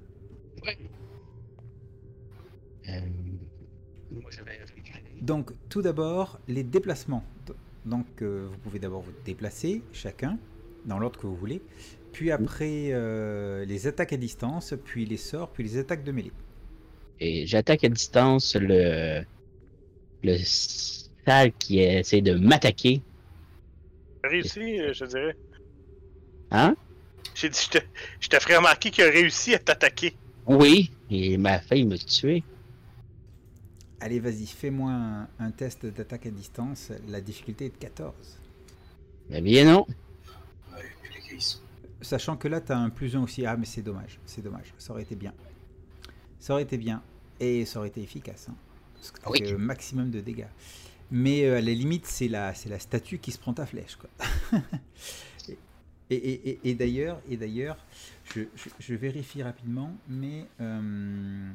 Euh, moi, j'avais reculé. Donc, tout d'abord, les déplacements. Donc, euh, vous pouvez d'abord vous déplacer, chacun, dans l'ordre que vous voulez. Puis après, euh, les attaques à distance, puis les sorts, puis les attaques de mêlée. Et j'attaque à distance le le sale qui essaie de m'attaquer. J'ai réussi, euh, je dirais. Hein? J'ai dit, je te, je te ferai remarquer qu'il a réussi à t'attaquer. Oui, et il m'a failli me tuer. Allez, vas-y, fais-moi un, un test d'attaque à distance. La difficulté est de quatorze. Mais bien non. Ouais, mais les gars, ils sont- Sachant que là, tu as un plus un aussi. Ah, mais c'est dommage, c'est dommage. Ça aurait été bien. Ça aurait été bien. Et ça aurait été efficace. Hein, parce que Oui. c'est, euh, maximum de dégâts. Mais euh, à la limite, c'est la, c'est la statue qui se prend ta flèche. Quoi. et et, et, et d'ailleurs, et d'ailleurs, je, je, je vérifie rapidement, mais... Euh,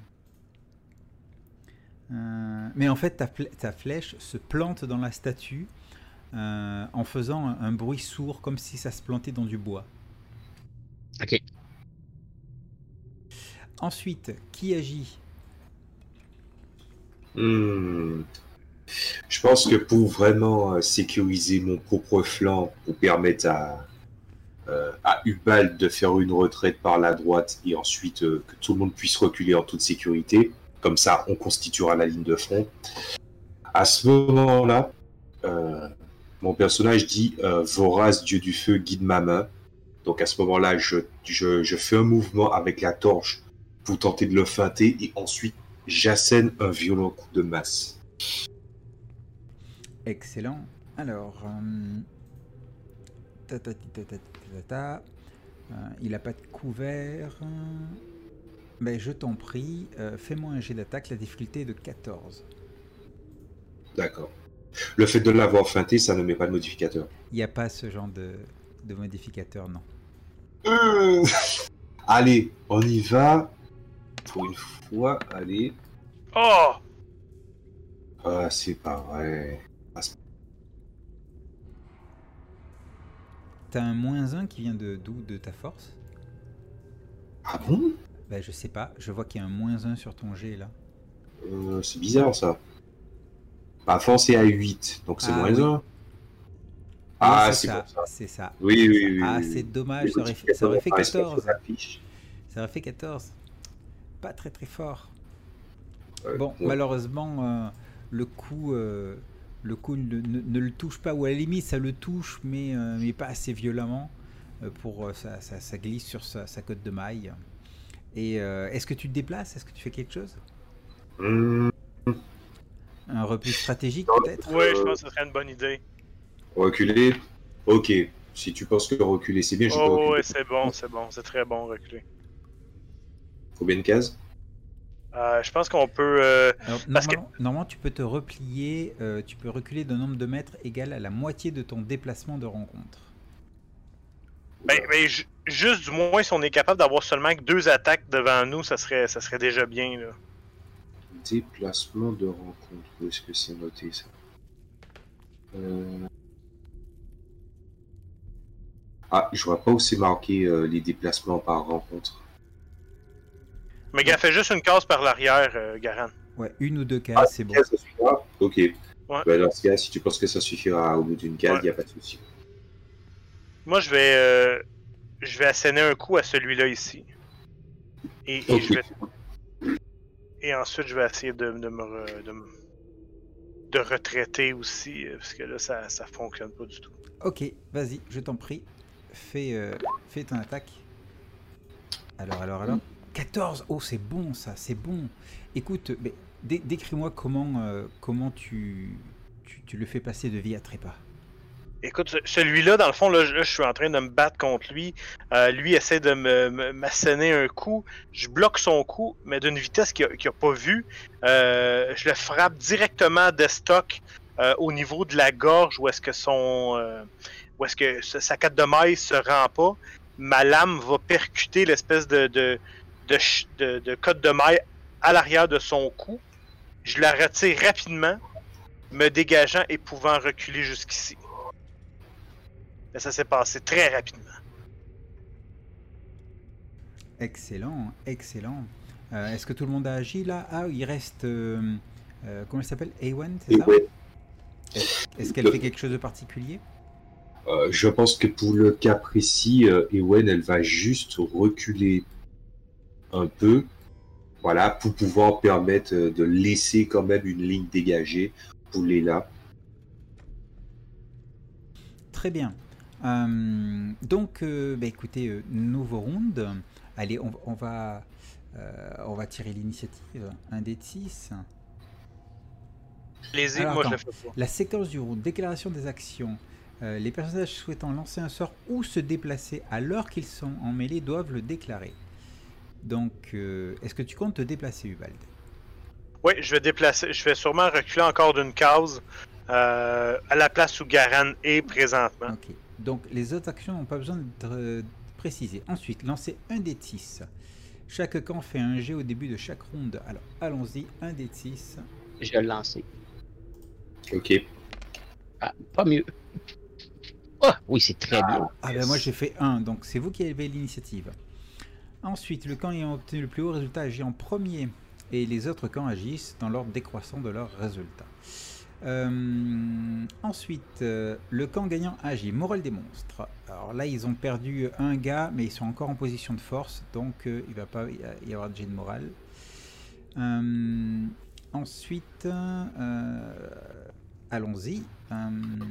euh, mais en fait, ta, ta flèche se plante dans la statue euh, en faisant un, un bruit sourd, comme si ça se plantait dans du bois. Ok. Ensuite, qui agit? Hmm. Je pense que pour vraiment sécuriser mon propre flanc, pour permettre à, euh, à Ubald de faire une retraite par la droite et ensuite euh, que tout le monde puisse reculer en toute sécurité, comme ça on constituera la ligne de front. À ce moment-là, euh, mon personnage dit euh, Voraz, dieu du feu, guide ma main. Donc à ce moment-là, je, je, je fais un mouvement avec la torche pour tenter de le feinter et ensuite j'assène un violent coup de masse. Excellent. Alors, euh, ta, ta, ta, ta, ta, ta, ta. Euh, il n'a pas de couvert. Ben, je t'en prie, euh, fais-moi un jet d'attaque. La difficulté est de quatorze. D'accord. Le fait de l'avoir feinté, ça ne met pas de modificateur. Il n'y a pas ce genre de, de modificateur, non. Euh... Allez, on y va. Pour une fois, allez. Oh! Ah, c'est pas vrai. Ah, c'est... T'as un moins un qui vient de d'où? De ta force? Ah bon? Ben, je sais pas. Je vois qu'il y a un moins un sur ton jet, là. euh, C'est bizarre, ça. Ma force est à huit, donc c'est Ah, moins oui. un. Ah, c'est c'est ça. pour ça. C'est ça. Oui, oui, oui. Ah, oui, c'est oui. dommage. Les Ça aurait fait, ça aurait fait modificateurs apparaissent pas quatorze. sur la fiche. Ça aurait fait quatorze. Pas très très fort. Ouais, Bon, ouais. malheureusement, euh, le coup, euh, le coup ne, ne, ne le touche pas, ou à la limite ça le touche, mais, euh, mais pas assez violemment euh, pour euh, ça, ça, ça glisse sur sa, sa côte de maille. Et euh, est-ce que tu te déplaces? Est-ce que tu fais quelque chose? Hum, Un repli stratégique peut-être? Oui, je pense que ce serait une bonne idée. reculer. Ok. Si tu penses que reculer c'est bien, je peux Oh, reculer. ouais, c'est bon, c'est bon, c'est très bon, reculer. Combien de cases? Euh, je pense qu'on peut. Euh, Alors, parce que- normalement, normalement, tu peux te replier, euh, tu peux reculer d'un nombre de mètres égal à la moitié de ton déplacement de rencontre. Ben, ben, ju- juste du moins, si on est capable d'avoir seulement que deux attaques devant nous, ça serait, ça serait déjà bien, là. Déplacement de rencontre. Où est-ce que c'est noté ça? euh... Ah, je vois pas où c'est marqué euh, les déplacements par rencontre. Mais gars, fais juste une case par l'arrière, euh, Garan. Ouais, une ou deux cases, Ah, c'est bon. case, ça suffira? Ok. Ben, dans ce cas, si tu penses que ça suffira au bout d'une case, il Ouais. n'y a pas de souci. Moi, je vais, euh, je vais asséner un coup à celui-là ici. Et, et Ok. je vais, et ensuite, je vais essayer de, de me, re- de, me- de retraiter aussi, euh, parce que là, ça, ça fonctionne pas du tout. Ok, vas-y, je t'en prie. Fais, euh, fais ton attaque. Alors, alors, alors. quatorze. Oh, c'est bon ça, c'est bon. Écoute, mais, dé- décris-moi comment, euh, comment tu, tu, tu le fais passer de vie à trépas. Écoute, ce- celui-là, dans le fond, là, je, là, je suis en train de me battre contre lui. Euh, lui essaie de me, me- m'asséner un coup. Je bloque son coup, mais d'une vitesse qu'il n'a pas vue. Euh, je le frappe directement d'estoc euh, au niveau de la gorge, où est-ce que son, euh, où est-ce que sa sa cotte de maille se rend pas. Ma lame va percuter l'espèce de, de, de, ch- de, de cotte de maille à l'arrière de son cou. Je la retire rapidement, me dégageant et pouvant reculer jusqu'ici. Mais ça s'est passé très rapidement. Excellent, excellent. Euh, Est-ce que tout le monde a agi là? Ah, il reste. Euh, euh, comment elle s'appelle? Ewan, c'est Et ça? ouais, Est-ce est-ce qu'elle fait quelque chose de particulier? euh, je pense que pour le cas précis, euh, Ewen, elle va juste reculer un peu, voilà, pour pouvoir permettre euh, de laisser quand même une ligne dégagée pour Léla. Très bien. Euh, donc, euh, bah, écoutez, euh, nouveau round. Allez, on, on va, euh, on va tirer l'initiative. Un dé de six. Allez-y, Alors, moi je attends. le fais pas. La séquence du round. Déclaration des actions. Euh, les personnages souhaitant lancer un sort ou se déplacer alors qu'ils sont en mêlée doivent le déclarer. Donc, euh, est-ce que tu comptes te déplacer, Ubald? Oui, je vais déplacer, je vais sûrement reculer encore d'une case euh, à la place où Garan est présentement. Ok. Donc, les autres actions n'ont pas besoin d'être euh, préciser. Ensuite, lancez un dé de six. Chaque camp fait un jet au début de chaque ronde. Alors, allons-y, un dé de six. Je vais le lancer. Ok. Ah, pas mieux. Oh, oui, c'est très bien. Ah ben moi j'ai fait un, donc c'est vous qui avez l'initiative. Ensuite, le camp ayant obtenu le plus haut résultat agit en premier. Et les autres camps agissent dans l'ordre décroissant de leurs résultats. Euh, ensuite, euh, le camp gagnant agit. Morale des monstres. Alors là, ils ont perdu un gars, mais ils sont encore en position de force, donc euh, il ne va pas y avoir de jet de morale. Euh, ensuite, euh, allons-y. Euh,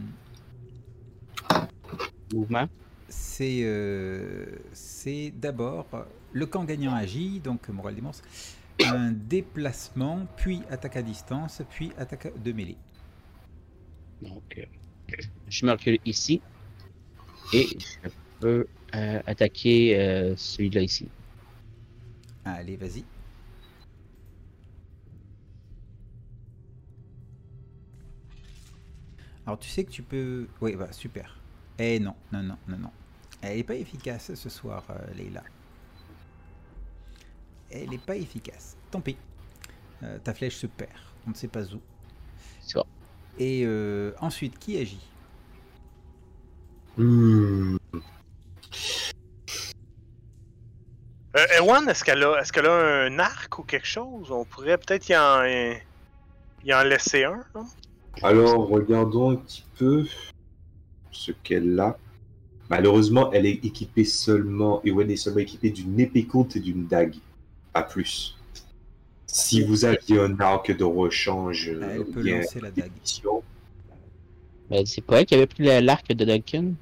Mouvement. c'est euh, c'est d'abord le camp gagnant agit, donc morale des monstres. Un déplacement, puis attaque à distance, puis attaque de mêlée. Donc, euh, je me recule ici et je peux euh, attaquer euh, celui-là ici. Allez, vas-y. Alors, tu sais que tu peux... Oui, bah, super. Eh non, non, non, non, non. Elle n'est pas efficace ce soir, euh, Leïla. Elle n'est pas efficace. Tant pis. Euh, ta flèche se perd. On ne sait pas où. C'est bon. Et euh, ensuite, qui agit? Hmm. Euh, Erwan, est-ce qu'elle a, est-ce qu'elle a un arc ou quelque chose? On pourrait peut-être y en, y en laisser un, non? Alors, regardons un petit peu ce qu'elle a. Malheureusement, elle est équipée seulement... Ewen est seulement équipée d'une épée courte et d'une dague. Pas plus. Si vous aviez un arc de rechange... Elle peut bien lancer la dague. d'édition, Ben, c'est pas elle qui avait pris le- l'arc de Duncan.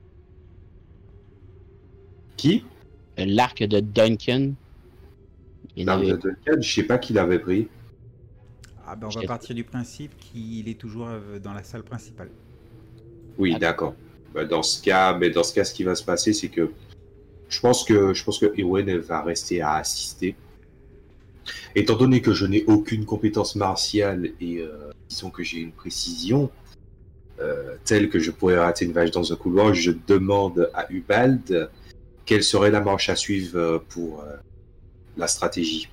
Qui? Euh, L'arc de Duncan. Il y en L'arc avait- de Duncan, je sais pas qui l'avait pris. Ah ben, on va partir du principe qu'il est toujours euh, dans la salle principale. Oui, Ah. d'accord. Bah, dans ce cas, mais dans ce cas, ce qui va se passer, c'est que je pense que je pense que Ewen elle va rester à assister. Étant donné que je n'ai aucune compétence martiale et euh, disons que j'ai une précision euh, telle que je pourrais rater une vache dans un couloir, je demande à Ubald quelle serait la marche à suivre euh, pour euh, la stratégie.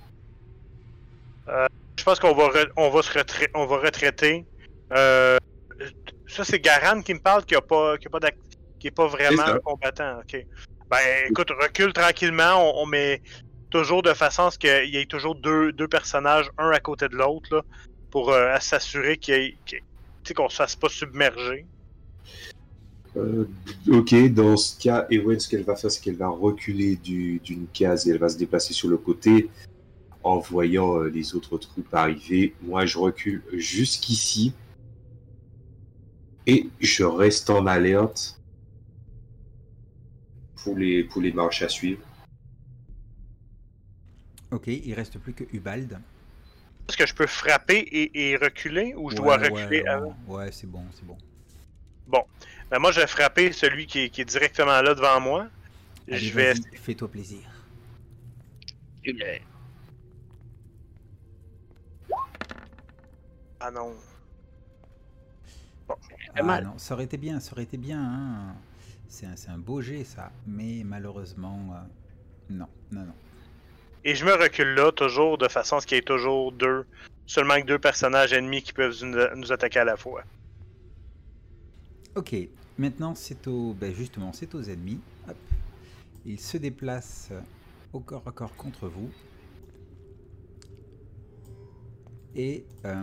Je pense qu'on va, re- on va se retrai- on va retraiter. Euh, ça, c'est Garan qui me parle, qui a pas, qui a pas d'ac- qui est pas vraiment C'est ça. un combattant. Ok. Ben, écoute, recule tranquillement. On, on met toujours de façon à ce qu'il y ait toujours deux, deux personnages, un à côté de l'autre, là, pour euh, s'assurer qu'il y ait, qu'il- tu sais, qu'on se fasse pas submerger. Euh, ok, dans ce cas, Ewen, ce qu'elle va faire, c'est qu'elle va reculer du- d'une case et elle va se déplacer sur le côté en voyant euh, les autres troupes arriver. Moi, je recule jusqu'ici et je reste en alerte pour les, pour les marches à suivre. Ok, il reste plus que Ubald. Est-ce que je peux frapper et, et reculer ou je Ouais, dois ouais, reculer ouais, avant? ouais, c'est bon, c'est bon. Bon. Ben, moi, je vais frapper celui qui est, qui est directement là devant moi. Allez, je vais. vas-y, fais-toi plaisir. Le- Ah non. Ah mal. non, ça aurait été bien, ça aurait été bien. Hein. C'est un, c'est un beau jet, ça. Mais malheureusement, euh, non, non, non. Et je me recule là, toujours, de façon à ce qu'il y ait toujours deux, seulement que deux personnages ennemis qui peuvent nous, nous attaquer à la fois. Ok, maintenant c'est au, ben justement, c'est aux ennemis. Hop. Ils se déplacent au corps à corps contre vous. Et euh,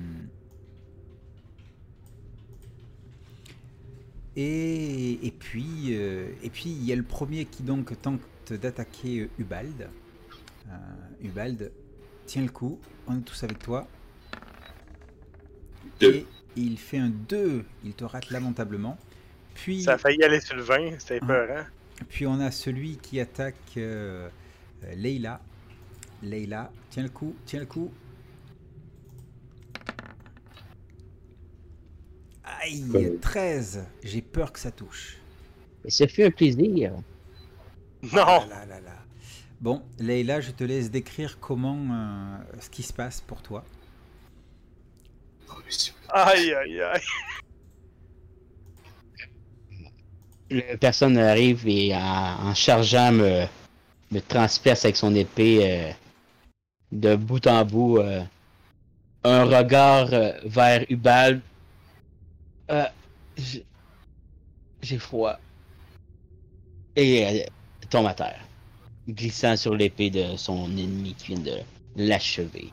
et, et puis euh, et puis il y a le premier qui donc tente d'attaquer euh, Ubald. Euh, Ubald, tiens le coup, on est tous avec toi. Deux. Et il fait un deux, il te rate lamentablement. Puis, Ça a failli aller sur le vingt, c'était Ah. peur, hein? puis on a celui qui attaque euh, euh, Leïla. Leïla, tiens le coup, tiens le coup. Aïe, Ouais. treize. J'ai peur que ça touche. Et ce fut un plaisir. Non! Ah là là là. Bon, Leïla, je te laisse décrire comment euh, ce qui se passe pour toi. Oh, mais c'est- Aïe, aïe, aïe. la personne arrive et en, en chargeant me, me transperce avec son épée euh, de bout en bout. Euh, un regard euh, vers Ubal. Euh, j'ai j'ai froid. Et elle tombe à terre, glissant sur l'épée de son ennemi qui vient de l'achever.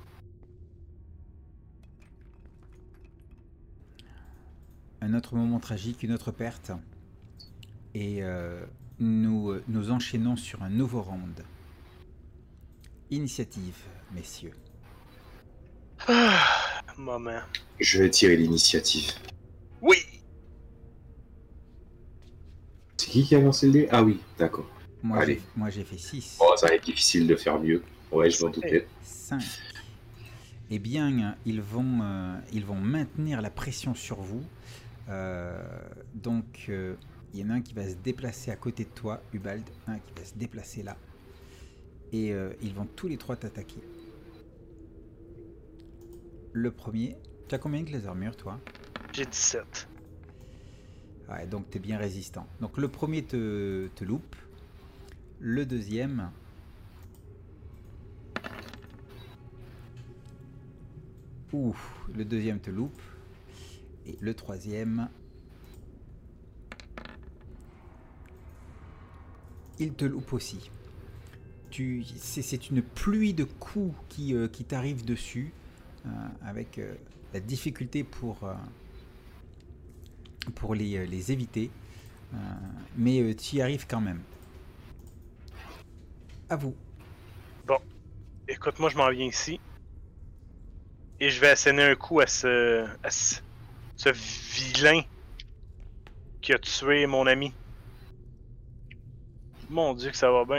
Un autre moment tragique, une autre perte. Et euh, nous, nous enchaînons sur un nouveau round. Initiative, messieurs. Ah, moment. Je vais tirer l'initiative. Oui! C'est qui qui a lancé le dé? Ah oui, d'accord. Moi, Allez. j'ai, moi j'ai fait six. Oh, ça va être difficile de faire mieux. Ouais, je m'en doutais. cinq. Eh bien, ils vont, euh, ils vont maintenir la pression sur vous. Euh, donc, euh, il y en a un qui va se déplacer à côté de toi, Ubald, un qui va se déplacer là. Et euh, ils vont tous les trois t'attaquer. Le premier, tu as combien de laser mur, toi? J'ai dix-sept. Ouais, donc tu es bien résistant. Donc le premier te, te loupe. Le deuxième... Ouh, le deuxième te loupe. Et le troisième... Il te loupe aussi. Tu, c'est, c'est une pluie de coups qui, euh, qui t'arrive dessus, euh, avec euh, la difficulté pour, euh, pour les, les éviter. Euh, mais euh, tu y arrives quand même. À vous. Bon. Écoute, moi, je m'en viens ici. Et je vais asséner un coup à ce... à ce, ce vilain qui a tué mon ami. Mon Dieu que ça va bien.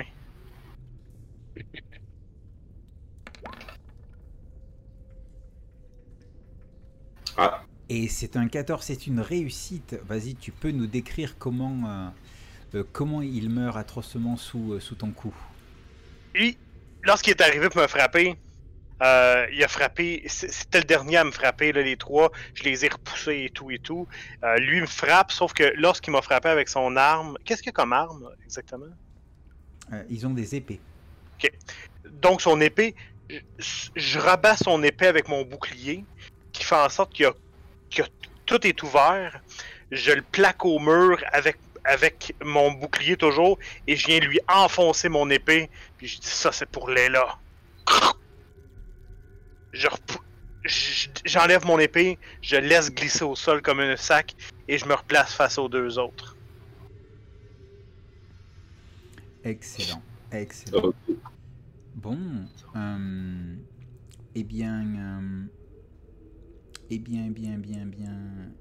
Ah, Et c'est un quatorze, c'est une réussite. Vas-y, tu peux nous décrire comment, euh, euh, comment il meurt atrocement sous, euh, sous ton coup. Lui, lorsqu'il est arrivé pour me frapper, euh, il a frappé. c- C'était le dernier à me frapper, là, les trois. Je les ai repoussés et tout et tout. Euh, lui me frappe, sauf que lorsqu'il m'a frappé avec son arme. Qu'est-ce qu'il y a comme arme, exactement? Euh, ils ont des épées. Donc, son épée, je, je rabats son épée avec mon bouclier, qui fait en sorte qu'il y a, qu'il y a- tout est ouvert. Je le plaque au mur avec, avec mon bouclier toujours, et je viens lui enfoncer mon épée, puis je dis ça, c'est pour Léla. Je repou- je- J'enlève mon épée, je laisse glisser au sol comme un sac, et je me replace face aux deux autres. Excellent, excellent. ok. Bon, euh, eh bien, euh, eh bien, bien, bien, bien.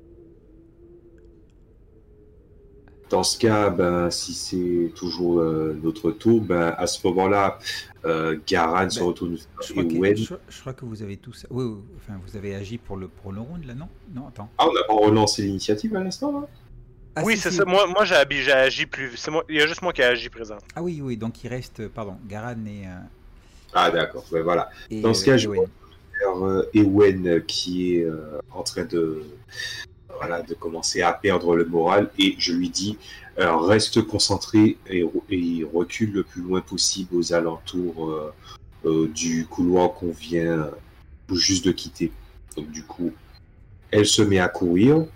Dans ce cas, ben, si c'est toujours euh, notre tour, ben, à ce moment-là, euh, Garan se Ben, retourne Je vers crois, que, Ewen. je, je crois que vous avez tous. Oui, oui, enfin, vous avez agi pour le, pour le round là, non? Non, attends. Ah, on n'a pas relancé l'initiative à l'instant, là? Ah, oui, si, c'est si. ça. Moi, moi j'ai agi, j'ai agi plus. C'est moi, il y a juste moi qui ai agi présent. Ah oui, oui, donc il reste, pardon, Garan et, euh, Ah, d'accord, ben, voilà. et Dans ce cas, euh, je Ewen. vers euh, Ewen euh, qui est euh, en train de, voilà, de commencer à perdre le moral et je lui dis euh, reste concentré et, et recule le plus loin possible aux alentours euh, euh, du couloir qu'on vient tout juste de quitter. Donc du coup, elle se met à courir.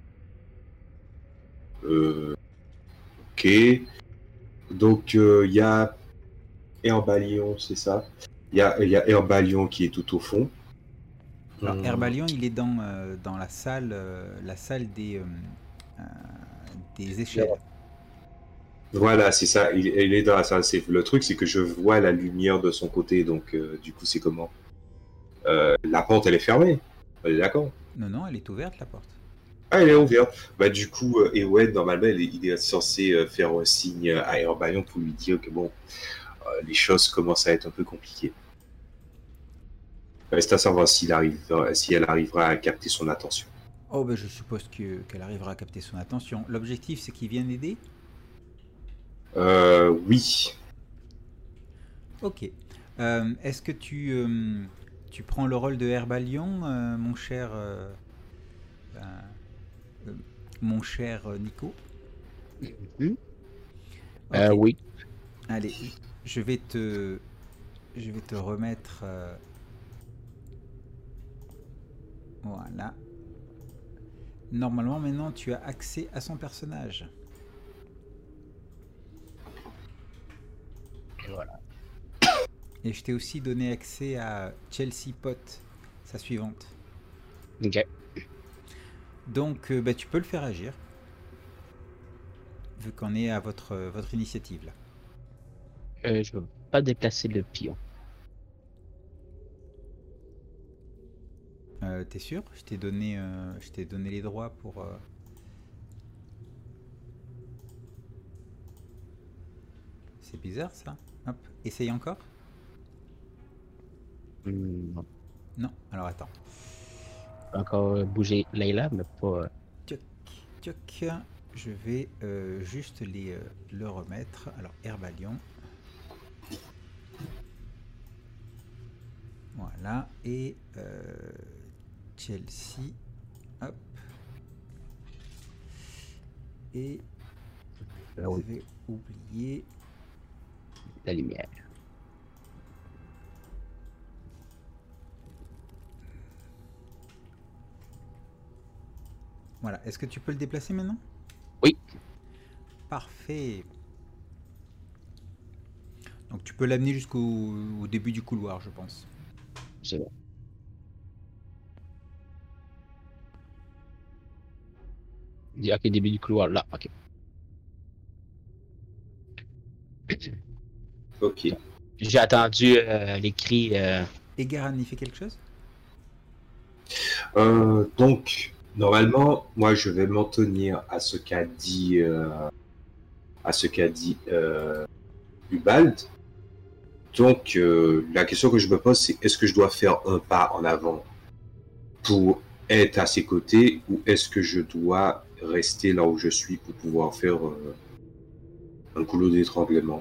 Euh, ok. Donc il euh, y a Herbalion, c'est ça. Il y a, y a Herbalion qui est tout au fond. Alors, Hum. Herbalion, il est dans, euh, dans la salle, euh, la salle des, euh, euh, des échelles. Voilà, c'est ça. Il, il est dans la salle. C'est le truc, c'est que je vois la lumière de son côté. Donc, euh, du coup, c'est comment euh, la porte, elle est fermée. On est d'accord? Non, non, elle est ouverte, la porte. Ah, elle est ouverte. Bah, du coup, euh, Ewen, normalement, il est, il est censé euh, faire un signe à Herbalion pour lui dire que bon, euh, les choses commencent à être un peu compliquées. Reste à savoir s'il arrive, euh, si elle arrivera à capter son attention. Oh, ben je suppose que, qu'elle arrivera à capter son attention. L'objectif, c'est qu'il vienne aider. Euh, oui. Ok. Euh, est-ce que tu, euh, tu prends le rôle de Herbalion, euh, mon cher, euh, euh, euh, mon cher euh, Nico? Hmm? Ok. Euh, oui. Allez, je vais te, je vais te remettre. euh, Voilà. Normalement, maintenant, tu as accès à son personnage. Et voilà. Et je t'ai aussi donné accès à Chelsea Pot, sa suivante. Ok. Donc, euh, bah, tu peux le faire agir, vu qu'on est à votre, euh, votre initiative là. Euh, je ne veux pas déplacer le pion. Euh, T'es sûr? Je t'ai donné, euh, je t'ai donné les droits pour. euh, C'est bizarre ça. Hop, essaye encore. Hmm, non. Non. Alors attends. Encore euh, bouger Layla, mais pas. euh, Tchoc, tchoc. Je vais euh, juste les, euh, le remettre. Alors, Herbalion. Voilà. Et euh, Chelsea. Hop. Et Ah oui, j'avais oublié. la lumière. Voilà. Est-ce que tu peux le déplacer maintenant? Oui. Parfait. Donc tu peux l'amener jusqu'au au début du couloir, je pense. C'est bon. Dis, ok, début du couloir, là, ok. Ok. J'ai attendu euh, les cris. euh, Et Garan, il fait quelque chose? Euh, donc, normalement, moi, je vais m'en tenir à ce qu'a dit, euh, à ce qu'a dit euh, Ubald. Donc, euh, la question que je me pose, c'est est-ce que je dois faire un pas en avant pour être à ses côtés ou est-ce que je dois rester là où je suis pour pouvoir faire euh, un goulot d'étranglement?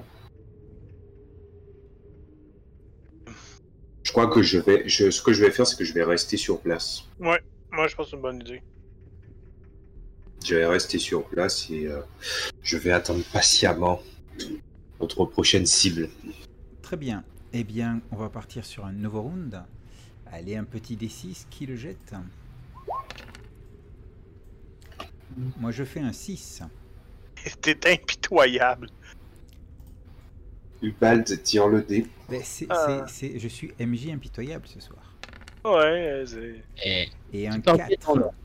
Je crois que je vais, je, ce que je vais faire, c'est que je vais rester sur place. Ouais, moi je pense que c'est une bonne idée. Je vais rester sur place et euh, je vais attendre patiemment notre prochaine cible. Très bien. Eh bien, on va partir sur un nouveau round. Allez, un petit D six qui le jette. Moi, je fais un six. T'es impitoyable. Ubald tire le dé. Mais c'est, Ah. c'est- c'est- je suis M J impitoyable ce soir. Ouais, c'est. eh, Et un Tu peux enlever ton quatre. nom.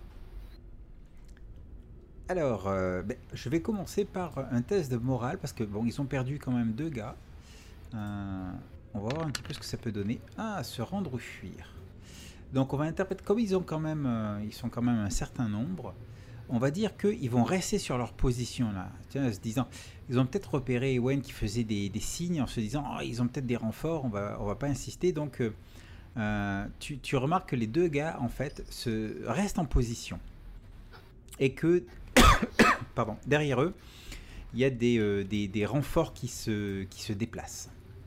Alors, euh, ben, je vais commencer par un test de morale parce que bon, ils ont perdu quand même deux gars. Euh, on va voir un petit peu ce que ça peut donner. Ah, se rendre ou fuir. Donc, on va interpréter comme ils ont quand même, euh, ils sont quand même un certain nombre. On va dire qu'ils vont rester sur leur position là, tiens, en se disant, ils ont peut-être repéré Ewen qui faisait des, des signes en se disant, oh, ils ont peut-être des renforts, on va, on va pas insister. Donc, euh, euh, tu, tu remarques que les deux gars en fait se restent en position et que pardon, derrière eux, il y a des, euh, des, des renforts qui se, qui se déplacent.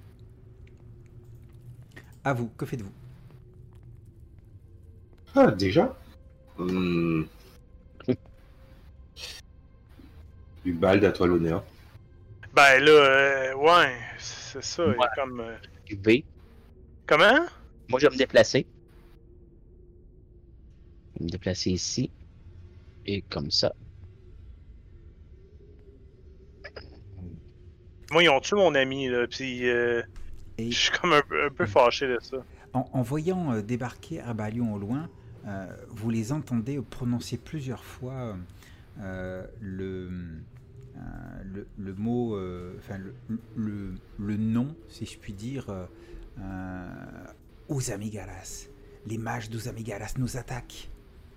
À vous, que faites-vous? Ah, déjà hmm. Ubald, à toi l'honneur. Ben là, euh, ouais, c'est ça. Ouais. il est Comme. euh, U V. Comment? Moi, je vais me déplacer. Je vais me déplacer ici. Et comme ça. Moi, ils ont tué mon ami, là, pis euh, Et je suis comme un, peu- un peu fâché de ça. en, en voyant euh, débarquer Herbalion au loin, euh, vous les entendez prononcer plusieurs fois euh, le, euh, le, le mot, euh, enfin le, le, le nom, si je puis dire, euh, euh, Uzamigaras. Les mages d'Uzamigaras nous attaquent.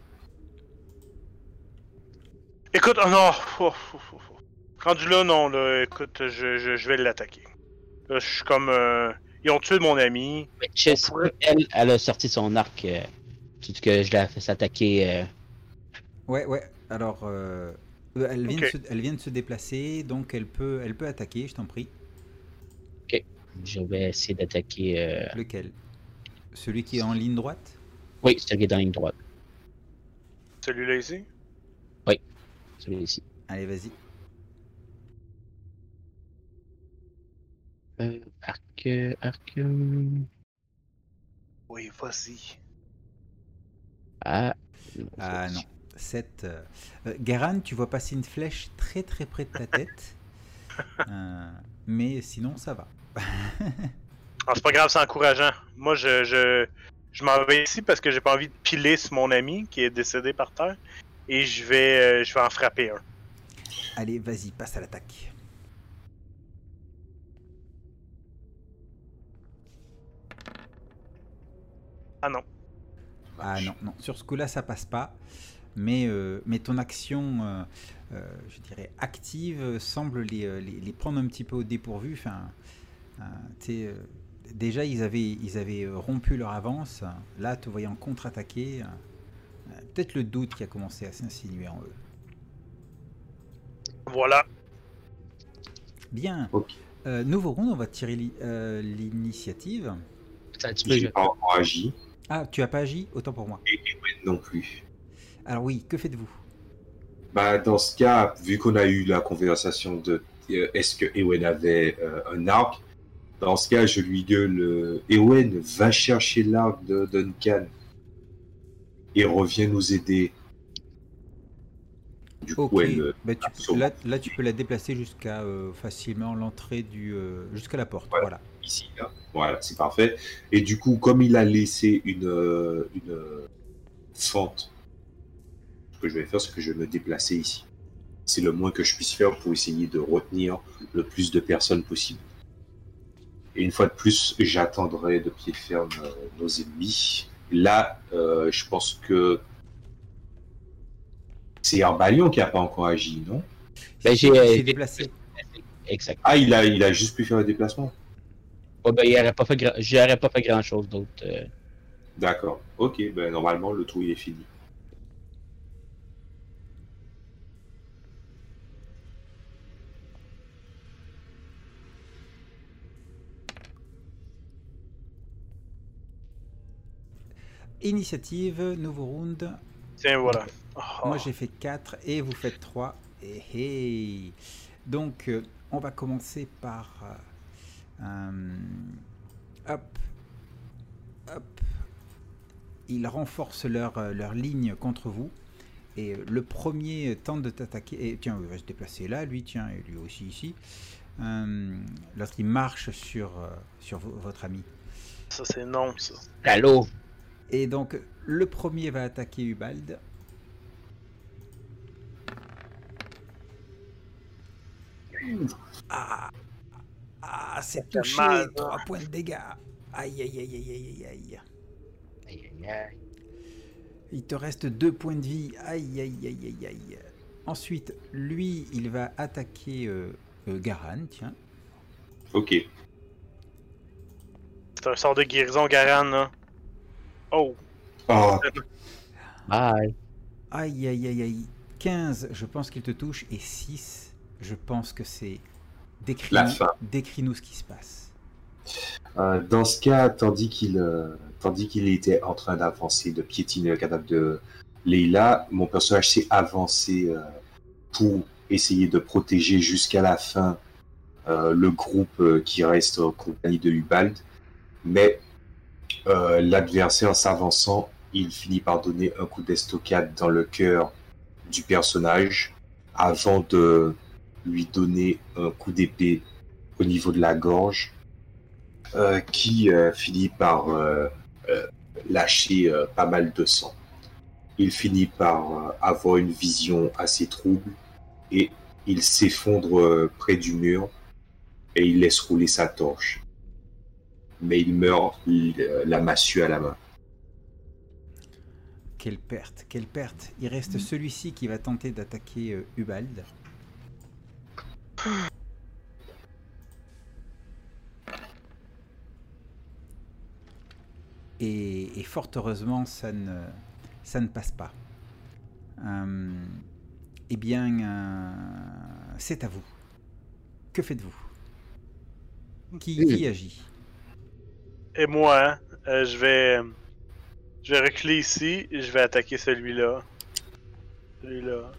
Écoute, oh non! Oh, oh, oh, oh. Rendu là, non, là, écoute, je, je, je vais l'attaquer. Là, je suis comme. euh, Ils ont tué mon ami. Mais Chelsea, pourrait- elle, elle a sorti son arc. Euh, tout que je l'ai fait s'attaquer. Euh, Ouais, ouais. Alors, euh, euh, elle, vient Ok. de se, elle vient de se déplacer, donc elle peut, elle peut attaquer, je t'en prie. je vais essayer d'attaquer. Euh, Lequel? Celui qui est en ligne droite? oui, celui qui est dans la ligne droite. Celui-là ici? Celui-ci. Allez, vas-y. Euh, arc, arc. euh, Oui, vas-y. Ah, Ah non. sept. Euh... euh, Garan, tu vois passer une flèche très très près de ta tête. Euh, mais sinon, ça va. Ah, c'est pas grave, c'est encourageant. Moi, je, je, je m'en vais ici parce que j'ai pas envie de piler sur mon ami qui est décédé par terre. Et je vais, euh, je vais en frapper un. Allez, vas-y, passe à l'attaque. Ah non. Ah non, non. Sur ce coup-là, ça passe pas. Mais, euh, mais ton action, euh, euh, je dirais, active, euh, semble les, euh, les, les prendre un petit peu au dépourvu. Enfin, euh, tu sais, euh, déjà, ils avaient, ils avaient euh, rompu leur avance. Là, te voyant contre-attaquer, euh, peut-être le doute qui a commencé à s'insinuer en eux. Voilà. Bien. Ok. Euh, nouveau round, on va tirer li- euh, l'initiative. Ça, tu peux J'ai jouer. pas encore agi. Ah, tu as pas agi? Autant pour moi. Et Ewen non plus. Alors oui, que faites-vous? Bah, dans ce cas, vu qu'on a eu la conversation de euh, est-ce que Ewen avait euh, un arc, dans ce cas, je lui gueule euh, Ewen, va chercher l'arc de Duncan et reviens nous aider. Du coup, Ok, elle, euh, bah, tu peux- absolument. là, là tu peux la déplacer jusqu'à euh, facilement l'entrée du euh, jusqu'à la porte. Voilà. Voilà. Ici, là. Voilà, c'est parfait. Et du coup, comme il a laissé une, euh, une euh, fente, ce que je vais faire, c'est que je vais me déplacer ici. C'est le moins que je puisse faire pour essayer de retenir le plus de personnes possible. Et une fois de plus, j'attendrai de pied ferme euh, nos ennemis. Là, euh, je pense que c'est Herbalion qui n'a pas encore agi, non? Ben, Si, j'ai, il euh, s'est j'ai- déplacé. Exact. Ah, il a, il a juste pu faire le déplacement. Oh, ben, il aurait pas fait gra- j'aurais pas fait grand chose d'autre. euh. D'accord. Ok, ben normalement, le tour il est fini. Initiative, nouveau round. Tiens, voilà. Moi Oh. j'ai fait quatre et vous faites trois. Et hey. Donc euh, on va commencer par euh, euh, hop hop. Ils renforcent leur, euh, leur ligne contre vous. Et euh, le premier tente de t'attaquer. Et tiens, il va se déplacer là, lui, tiens, et lui aussi ici. Euh, L'autre il marche sur, euh, sur vo- votre ami. Ça, c'est non, ça. Allô? Et donc le premier va attaquer Ubald. Ah, ah c'est Ça fait touché, mal, trois hein. points de dégâts. Aïe, aïe, aïe, aïe, aïe, aïe. Aïe, aïe, aïe. Il te reste deux points de vie. Aïe, aïe, aïe, aïe, aïe. Ensuite, lui, il va attaquer euh, euh, Garan, tiens. Ok. C'est un sort de guérison, Garan, là. Oh. Ah, Bye. Aïe, aïe, aïe, aïe. quinze, je pense qu'il te touche. Et six, je pense que c'est... La Décris-nous fin. décris-nous ce qui se passe. euh, dans ce cas, tandis qu'il euh, tandis qu'il était en train d'avancer, de piétiner le cadavre de Leila, mon personnage s'est avancé euh, pour essayer de protéger jusqu'à la fin euh, le groupe euh, qui reste en compagnie de Ubald. Mais euh, l'adversaire s'avançant, il finit par donner un coup d'estocade dans le cœur du personnage avant de lui donner un coup d'épée au niveau de la gorge euh, qui euh, finit par euh, euh, lâcher euh, pas mal de sang. Il finit par euh, avoir une vision assez trouble et il s'effondre euh, près du mur et il laisse rouler sa torche. Mais il meurt l- la massue à la main. Quelle perte, quelle perte. Il reste celui-ci qui va tenter d'attaquer euh, Ubald. Et, et fort heureusement, ça ne, ça ne passe pas. Euh, eh bien, euh, c'est à vous. Que faites-vous? Qui, qui agit? Et moi, hein, euh, je vais. Je vais reculer ici et je vais attaquer celui-là. Celui-là.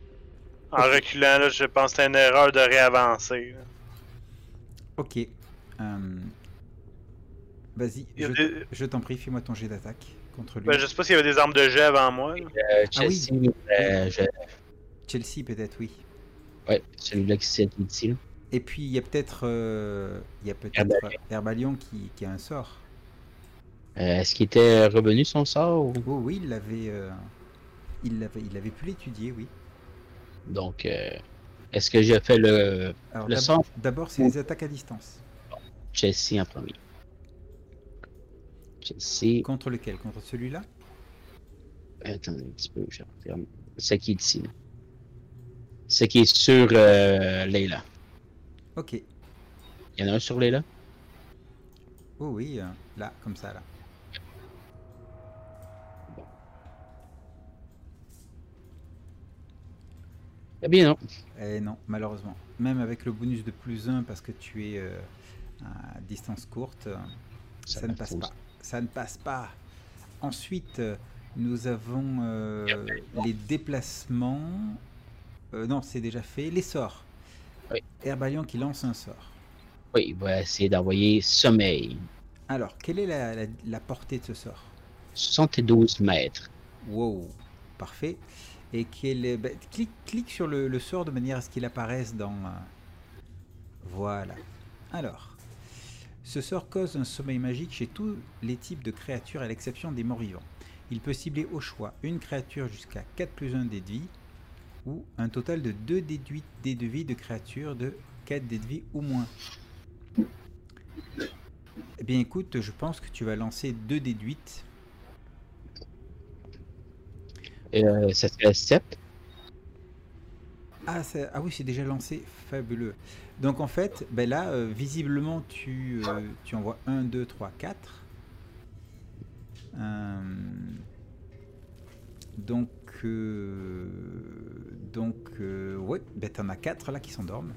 En Ok. reculant, là, je pense que c'est une erreur de réavancer. là. Ok. Euh, Vas-y, Il y a je, des- je t'en prie, fais-moi ton jet d'attaque contre lui. Ben, je sais pas s'il y avait des armes de jet avant moi. là. Euh, Ah oui. Chelsea, euh, je- Chelsea, peut-être, oui. ouais, celui-là qui s'est ici. Et puis, il y a peut-être euh, il y a peut-être Herbalion. Herbalion qui, qui a un sort. Euh, Est-ce qu'il était revenu son sort? Ou... Oh oui, il l'avait euh, il l'avait il avait pu l'étudier, oui. Donc, euh, est-ce que j'ai fait le, Alors le d'ab- sort? d'abord, c'est les attaques à distance. Chelsea en premier. Chelsea. Contre lequel? Contre celui-là? Attendez un petit peu, je regarde. Ce qui est ici. Là. Ce qui est sur euh, Leila. Ok. Il y en a un sur Leila? Oh oui, euh, là, comme ça, là. Eh bien non. Eh non, malheureusement. Même avec le bonus de plus un parce que tu es euh, à distance courte, euh, ça, Ça ne va, passe faut- pas. Ça ne passe pas. Ensuite, euh, nous avons euh, les déplacements. Euh, non, c'est déjà fait. Les sorts. Oui. Herbalion qui lance un sort. Oui, il va essayer d'envoyer sommeil. Alors, quelle est la, la- la portée de ce sort? soixante-douze mètres. Wow, parfait. Et quel est- bah, clique, clique sur le, le sort de manière à ce qu'il apparaisse dans... euh, Voilà. Alors, ce sort cause un sommeil magique chez tous les types de créatures à l'exception des morts-vivants. Il peut cibler au choix une créature jusqu'à quatre plus un dés de vie ou un total de deux dés de dés de vie de créatures de quatre dés de vie ou moins. Eh bien écoute, je pense que tu vas lancer deux dés de huit. Euh, ça serait sept. Ah, ça- ah oui, c'est déjà lancé, fabuleux. Donc en fait, ben là, euh, visiblement, tu, euh, tu envoies un, deux, trois, quatre. Euh, donc, euh, donc euh, ouais, ben t'en as quatre là qui s'endorment.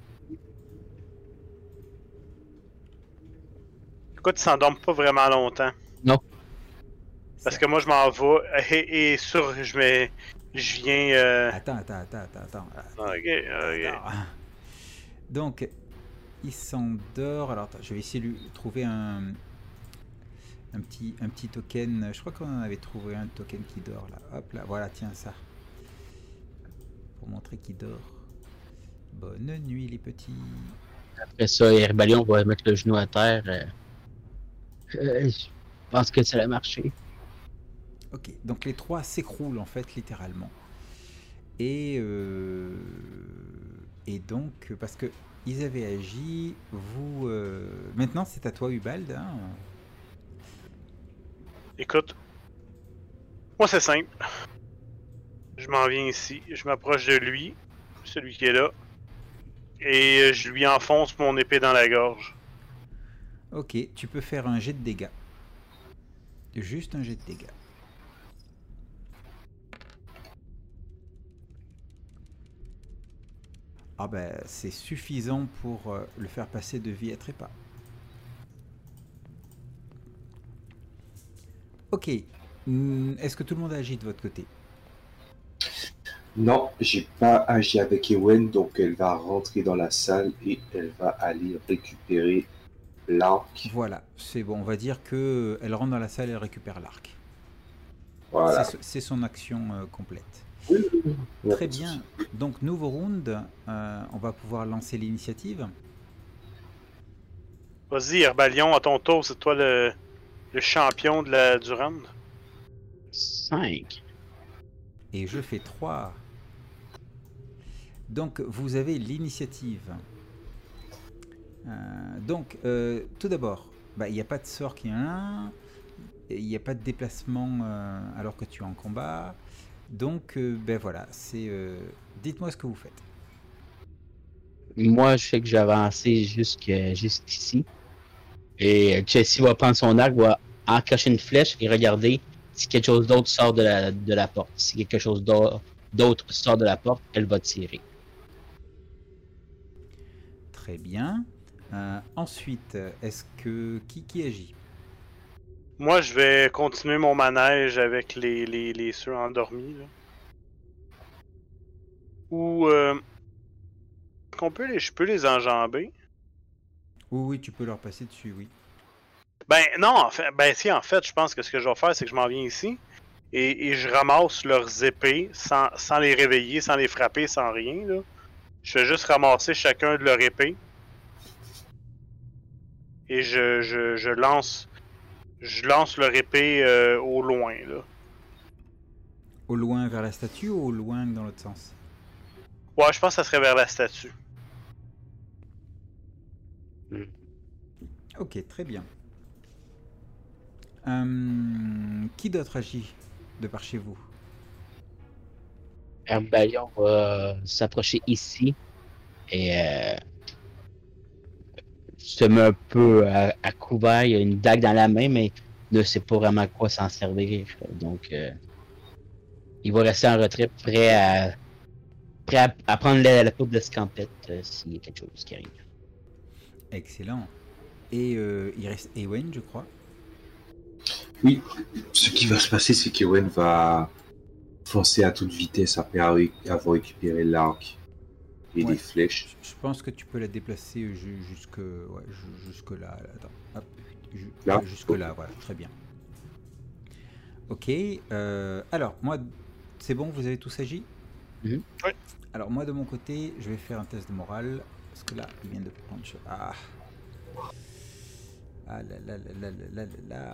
Écoute, ils s'endorment pas vraiment longtemps. Non. Parce que moi, je m'en vais et, et sur, je mets, je viens. Euh... Attends, attends, attends, attends, attends. Ok, ok. Attends. Donc, il s'endort. Alors, attends, je vais essayer de lui trouver un, un petit, un petit token. Je crois qu'on en avait trouvé un token qui dort là. Hop là, voilà, tiens ça. Pour montrer qu'il dort. Bonne nuit les petits. Après ça, Herbalion va mettre le genou à terre. Euh, euh, je pense que ça a marché. Ok, donc les trois s'écroulent en fait littéralement. Et euh, et donc parce que ils avaient agi, vous euh, maintenant c'est à toi Ubald. Hein. Écoute, moi c'est simple. Je m'en viens ici, je m'approche de lui, celui qui est là, et je lui enfonce mon épée dans la gorge. Ok, tu peux faire un jet de dégâts. Juste un jet de dégâts. Ah ben c'est suffisant pour euh, le faire passer de vie à trépas. Ok. Hmm, est-ce que tout le monde a agi de votre côté? Non, j'ai pas agi avec Ewen, donc elle va rentrer dans la salle et elle va aller récupérer l'arc. Voilà, c'est bon, on va dire que elle rentre dans la salle et elle récupère l'arc. Voilà. C'est c'est son action euh, complète. Oui, oui, oui. Très bien. Donc nouveau round, euh, on va pouvoir lancer l'initiative. Vas-y, Herbalion, à ton tour, c'est toi le, le champion de la, du round. cinq. Et je fais trois. Donc vous avez l'initiative. Euh, donc euh, tout d'abord, bah, il n'y a pas de sort qui est un, il n'y a pas de déplacement euh, alors que tu es en combat. Donc euh, ben voilà, c'est. Euh, dites-moi ce que vous faites. Moi, je sais que j'ai avancé jusqu'à- jusqu'ici. Et Chelsea va prendre son arc, va encacher une flèche et regarder si quelque chose d'autre sort de la, de la porte. Si quelque chose d'au- d'autre sort de la porte, elle va tirer. Très bien. Euh, ensuite, est-ce que qui, qui agit? Moi, je vais continuer mon manège avec les, les, les ceux endormis. Là. Ou euh, qu'on peut les, je peux les enjamber. Oui, oui, tu peux leur passer dessus, oui. Ben non, en fait, ben si, en fait, je pense que ce que je vais faire, c'est que je m'en viens ici et, et je ramasse leurs épées sans, sans les réveiller, sans les frapper, sans rien, là. Je fais juste ramasser chacun de leurs épées. Et je, je, je lance je lance leur épée euh, au loin, là. Au loin vers la statue ou au loin dans l'autre sens? Ouais, je pense que ça serait vers la statue. Ok, très bien. Euh, qui d'autre agit de par chez vous? Herbalion va s'approcher ici et euh, se met un peu à, à couvert. Il a une dague dans la main, mais ne sait pas vraiment à quoi s'en servir. Donc, euh, il va rester en retrait, prêt à, prêt à, à prendre la, la coupe de scampette euh, s'il y a quelque chose qui arrive. Excellent. Et euh, il reste Ewen, je crois. Oui, ce qui va se passer, c'est qu'Ewen va foncer à toute vitesse après avoir récupéré l'arc et Ouais. les flèches. Je pense que tu peux la déplacer ju- jusque, ouais, ju- jusque là. là, attends. Hop, ju- Là ouais, jusque là, voilà, très bien. Ok. euh, alors, moi, c'est bon, vous avez tous agi? Mhm. Oui. Alors, moi, de mon côté, je vais faire un test de morale. Parce que là, il vient de prendre... Ah. Ah là là là là là là là.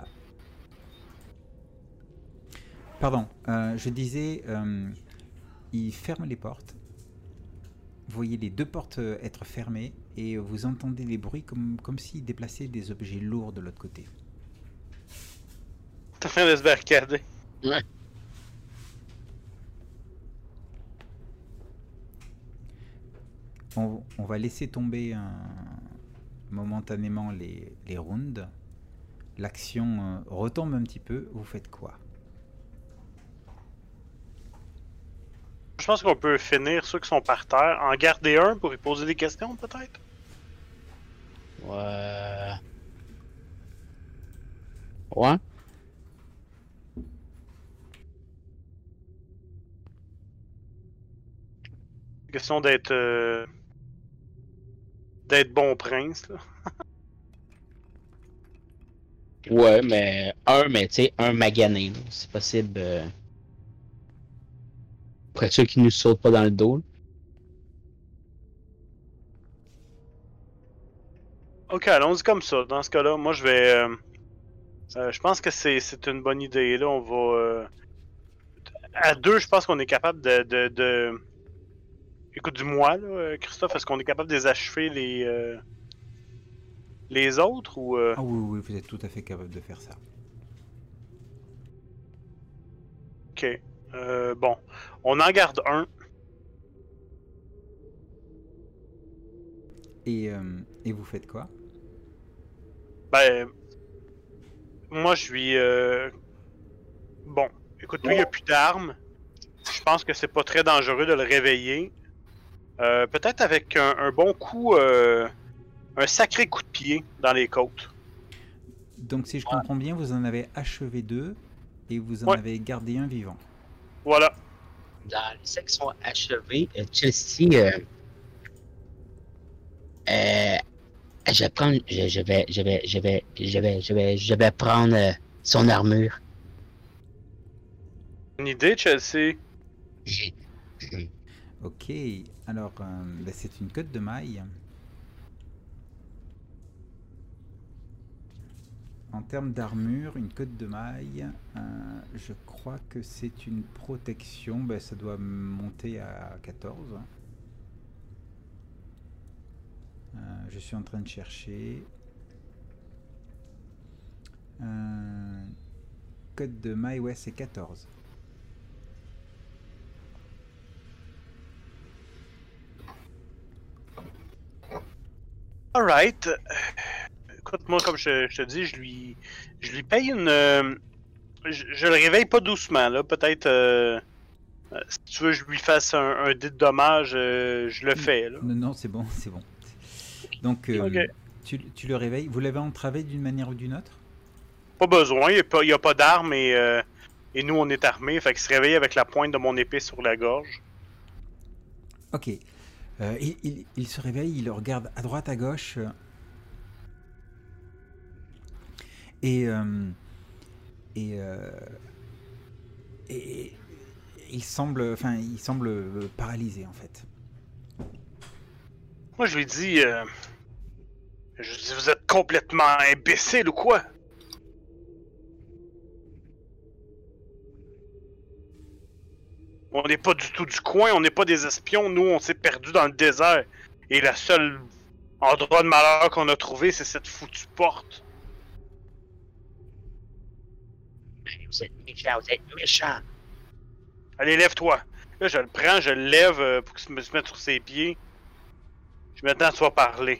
Pardon, euh, je disais, euh, il ferme les portes. Vous voyez les deux portes euh, être fermées et vous entendez les bruits comme, comme s'il déplaçait des objets lourds de l'autre côté. T'es en train de se barricader. Ouais. On, on va laisser tomber un, momentanément les, les rounds. L'action euh, retombe un petit peu. Vous faites quoi? Je pense qu'on peut finir ceux qui sont par terre, en garder un pour y poser des questions, peut-être? Ouais. Ouais. Question d'être... euh, d'être bon prince, là. Ouais, mais un, mais tu sais, un magané, là. C'est possible. Euh... Pour être sûr qu'il nous saute pas dans le dos. Là. Ok, allons-y comme ça. Dans ce cas-là, moi je vais... euh, euh, je pense que c'est, c'est une bonne idée, là. On va... euh, à deux, je pense qu'on est capable de... de, de... Écoute, dis-moi, là, euh, Christophe, est-ce qu'on est capable de les achever les... euh, les autres, ou... euh, Ah oui, oui, vous êtes tout à fait capable de faire ça. Ok. Euh, bon. On en garde un. Et, euh, et vous faites quoi? Ben... Moi, je suis... euh, Bon. Écoute, lui, il a plus d'armes. Je pense que c'est pas très dangereux de le réveiller. Euh, peut-être avec un, un bon coup... euh, un sacré coup de pied dans les côtes. Donc si je comprends bien, vous en avez achevé deux et vous en Ouais. avez gardé un vivant. Voilà. Dans les sections achevées, euh, Chelsea, euh, euh, je vais prendre, je, je vais, je vais, je vais, je vais, je vais, je vais prendre euh, son armure. Une idée, Chelsea? J'ai- Ok, alors euh, ben, c'est une cotte de maille. En termes d'armure, une cotte de maille, euh, je crois que c'est une protection, ben, ça doit monter à quatorze. Euh, je suis en train de chercher. Euh, cotte de maille, ouais, c'est quatorze. Alright. Écoute, moi, comme je, je te dis, je lui, je lui paye une. euh, je, je le réveille pas doucement, là. Peut-être. euh, euh, si tu veux, que je lui fasse un, un dé de dommage, euh, je le fais, là. Non, non, c'est bon, c'est bon. Donc, euh, Ok. tu, tu le réveilles. Vous l'avez entravé d'une manière ou d'une autre? Pas besoin, il n'y a pas, il y a pas d'armes et, euh, et nous, on est armés. Fait qu'il se réveille avec la pointe de mon épée sur la gorge. Ok. Euh, il, il- il se réveille, il regarde à droite, à gauche. Et, euh, et, euh, et il semble, enfin, il semble paralysé en fait. Moi, je lui dis, euh, je dis, vous êtes complètement imbécile ou quoi? On n'est pas du tout du coin, on n'est pas des espions, nous, on s'est perdus dans le désert. Et la seule endroit de malheur qu'on a trouvé, c'est cette foutue porte. Vous êtes méchant, vous êtes méchant. Allez, lève-toi. Là, je le prends, je le lève euh, pour qu'il se mette sur ses pieds. Je m'attends à toi parler.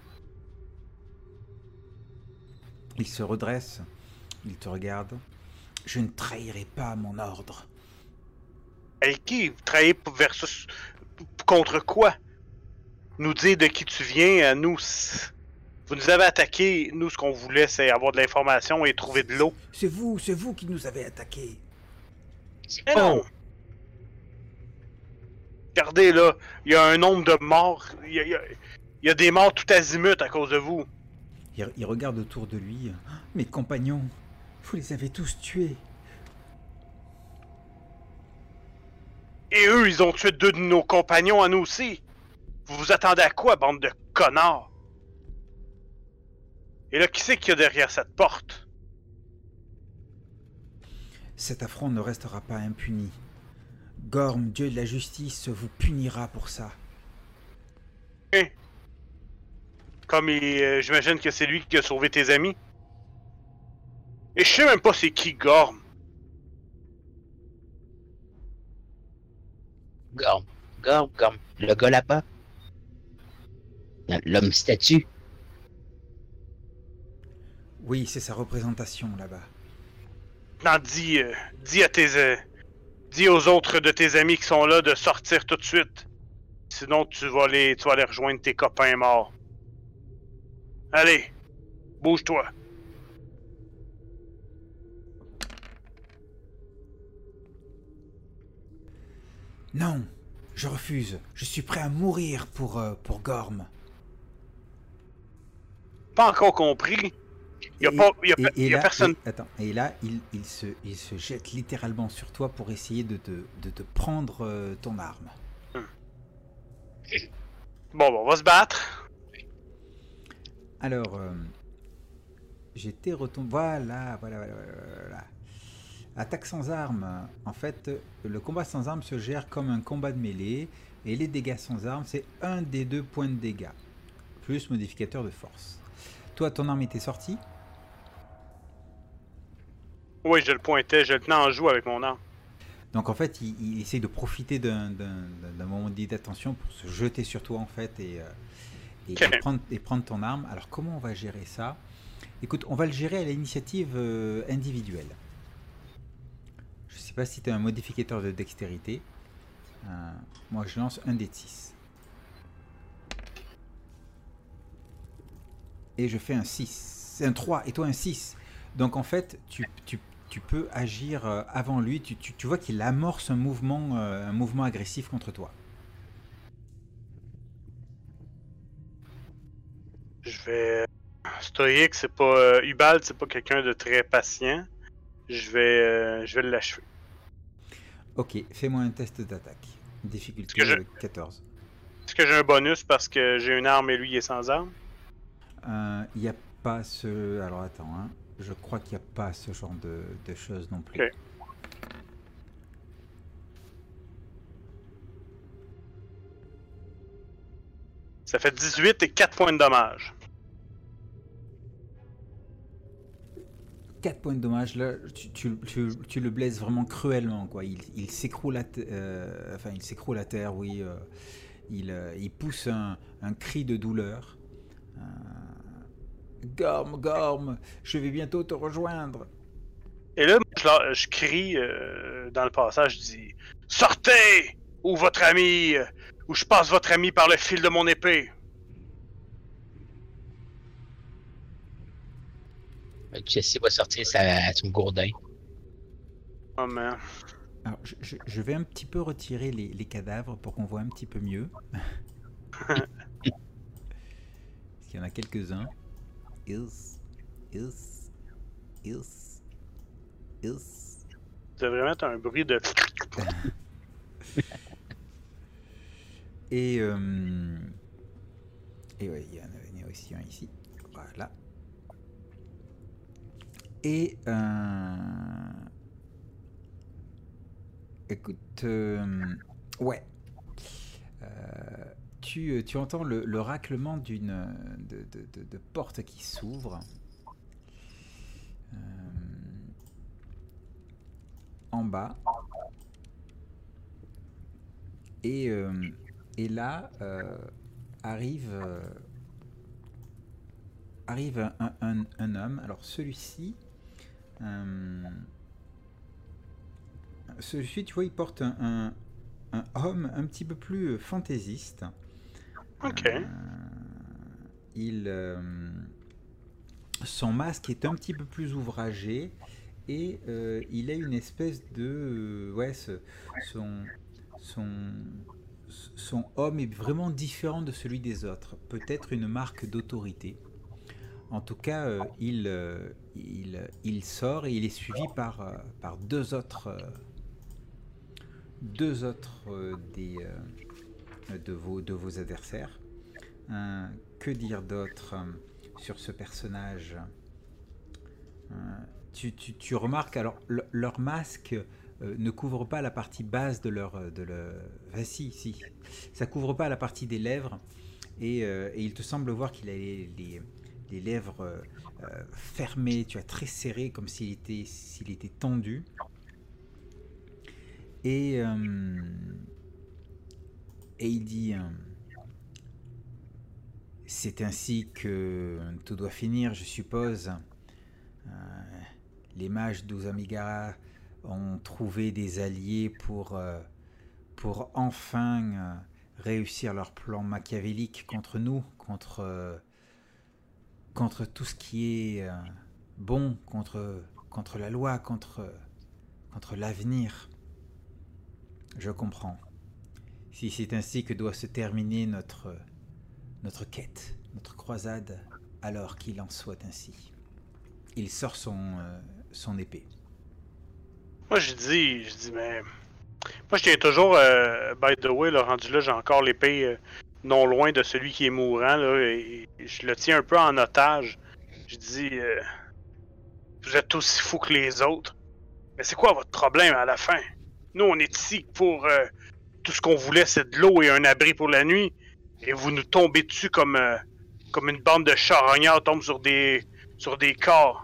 Il se redresse, il te regarde. Je ne trahirai pas mon ordre. Avec qui? Vous travaillez versus... contre quoi? Nous dire de qui tu viens, à nous... Vous nous avez attaqué, nous ce qu'on voulait c'est avoir de l'information et trouver de l'eau. C'est vous, c'est vous qui nous avez attaqués. Mais non! Regardez là, il y a un nombre de morts, il y a, il y a, il y a des morts tout azimut à cause de vous. Il, il regarde autour de lui. Mes compagnons, vous les avez tous tués. Et eux, ils ont tué deux de nos compagnons à nous aussi. Vous vous attendez à quoi, bande de connards? Et là, qui c'est qu'il y a derrière cette porte? Cet affront ne restera pas impuni. Gorm, dieu de la justice, vous punira pour ça. Hein? Comme il, euh, j'imagine que c'est lui qui a sauvé tes amis. Et je sais même pas c'est qui Gorm. Gorm, Gorm, Gorm. Le gars là-bas. L'homme statue. Oui, c'est sa représentation là-bas. Non, dis, euh, dis à tes, euh, dis aux autres de tes amis qui sont là de sortir tout de suite. Sinon, tu vas les, tu vas aller rejoindre tes copains morts. Allez, bouge-toi. Non, je refuse. Je suis prêt à mourir pour, euh, pour Gorm. Pas encore compris. Il y a, Et- pas, y a, et- et y a là- personne. et- attends, et là, il, il, se, il se jette littéralement sur toi pour essayer de te, de te prendre euh, ton arme. Bon, bon, on va se battre. Alors, euh, j'étais retombé. Voilà, voilà, voilà, voilà, voilà. Attaque sans arme. En fait, le combat sans arme se gère comme un combat de mêlée. Et les dégâts sans arme, c'est un des deux points de dégâts. Plus modificateur de force. Toi, ton arme était sortie? Oui, je le pointais, je le tenais en joue avec mon arme. Donc en fait, il, il essaye de profiter d'un, d'un, d'un moment d'inattention pour se jeter sur toi en fait et, euh, et, Ok. et prendre, et prendre ton arme. Alors comment on va gérer ça? Écoute, on va le gérer à l'initiative euh, individuelle. Je sais pas si tu as un modificateur de dextérité. Euh, moi je lance un dé de six. Et je fais un six. C'est un trois et toi un six. Donc en fait, tu, tu, tu peux agir euh, avant lui. Tu, tu, tu vois qu'il amorce un mouvement, euh, un mouvement agressif contre toi. Je vais. Stoïque, c'est pas. Euh, Ubald, c'est pas quelqu'un de très patient. Je vais. Euh, je vais l'achever. Ok, fais-moi un test d'attaque. Difficulté que je- euh, quatorze. Est-ce que j'ai un bonus parce que j'ai une arme et lui il est sans arme? Il n'y a pas ce... Alors attends, hein. Je crois qu'il n'y a pas ce genre de, de choses non plus. Ok. Ça fait dix-huit et quatre points de dommage. quatre points de dommage, là, tu, tu, tu, tu le blesses vraiment cruellement, quoi. Il, il s'écroule à, te- euh, enfin, il s'écroule à terre, oui. euh, il, euh, il pousse un, un cri de douleur. Euh, Gorm, Gorm, je vais bientôt te rejoindre. Et là, je, leur- je crie euh, dans le passage, je dis sortez! Ou votre ami, euh, ou je passe votre ami par le fil de mon épée. Jesse va sortir sa, son gourdin. Oh man. Alors, je, je- je vais un petit peu retirer les, les cadavres pour qu'on voit un petit peu mieux. Parce qu'il y en a quelques-uns. Is, is. Ils. Ils. Tu devrais mettre un bruit de. Et, euh, et ouais, il y en a aussi un ici. Voilà. Et euh, écoute, euh, ouais. Euh, tu, tu entends le, le raclement d'une de, de, de, de porte qui s'ouvre. Euh, en bas. Et, euh, et là euh, arrive, euh, arrive un, un, un homme. Alors celui-ci, euh, celui-ci, tu vois, il porte un, un, un homme un petit peu plus fantaisiste. Ok. Euh, il, euh, son masque est un petit peu plus ouvragé et euh, il a une espèce de, euh, ouais, ce, son, son, son homme est vraiment différent de celui des autres. Peut-être une marque d'autorité. En tout cas, euh, il, euh, il, il sort et il est suivi par, euh, par deux autres, euh, deux autres euh, des, euh, de, vos, de vos adversaires. Euh, que dire d'autre euh, sur ce personnage? euh, tu, tu, tu remarques, alors, le, leur masque euh, ne couvre pas la partie basse de leur... De leur enfin, si, si. Ça couvre pas la partie des lèvres. Et, euh, et il te semble voir qu'il a les, les, les lèvres euh, euh, fermées, tu vois, très serrées, comme s'il était, s'il était tendu. Et, euh, et il dit... Euh, c'est ainsi que tout doit finir, je suppose. Euh, les mages d'Uzamigara ont trouvé des alliés pour, euh, pour enfin euh, réussir leur plan machiavélique contre nous, contre, euh, contre tout ce qui est euh, bon, contre, contre la loi, contre, contre l'avenir. Je comprends. Si c'est ainsi que doit se terminer notre, notre quête, notre croisade, alors qu'il en soit ainsi. Il sort son, euh, son épée. Moi, je dis, je dis, mais. Moi, je tiens toujours, euh, by the way, là, rendu là, j'ai encore l'épée euh, non loin de celui qui est mourant, là, et, et je le tiens un peu en otage. Je dis, euh, vous êtes aussi fous que les autres. Mais c'est quoi votre problème à la fin? Nous, on est ici pour. Euh, tout ce qu'on voulait, c'est de l'eau et un abri pour la nuit. Et vous nous tombez dessus comme, euh, comme une bande de charognards tombe sur des, sur des corps.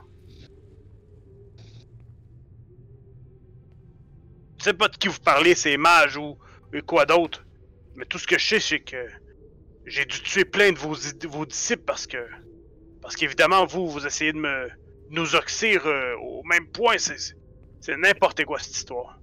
Je sais pas de qui vous parlez, c'est mages ou, ou quoi d'autre. Mais tout ce que je sais, c'est que j'ai dû tuer plein de vos, vos disciples parce que. Parce qu'évidemment, vous, vous essayez de me nous oxyre euh, au même point. C'est, c'est n'importe quoi cette histoire.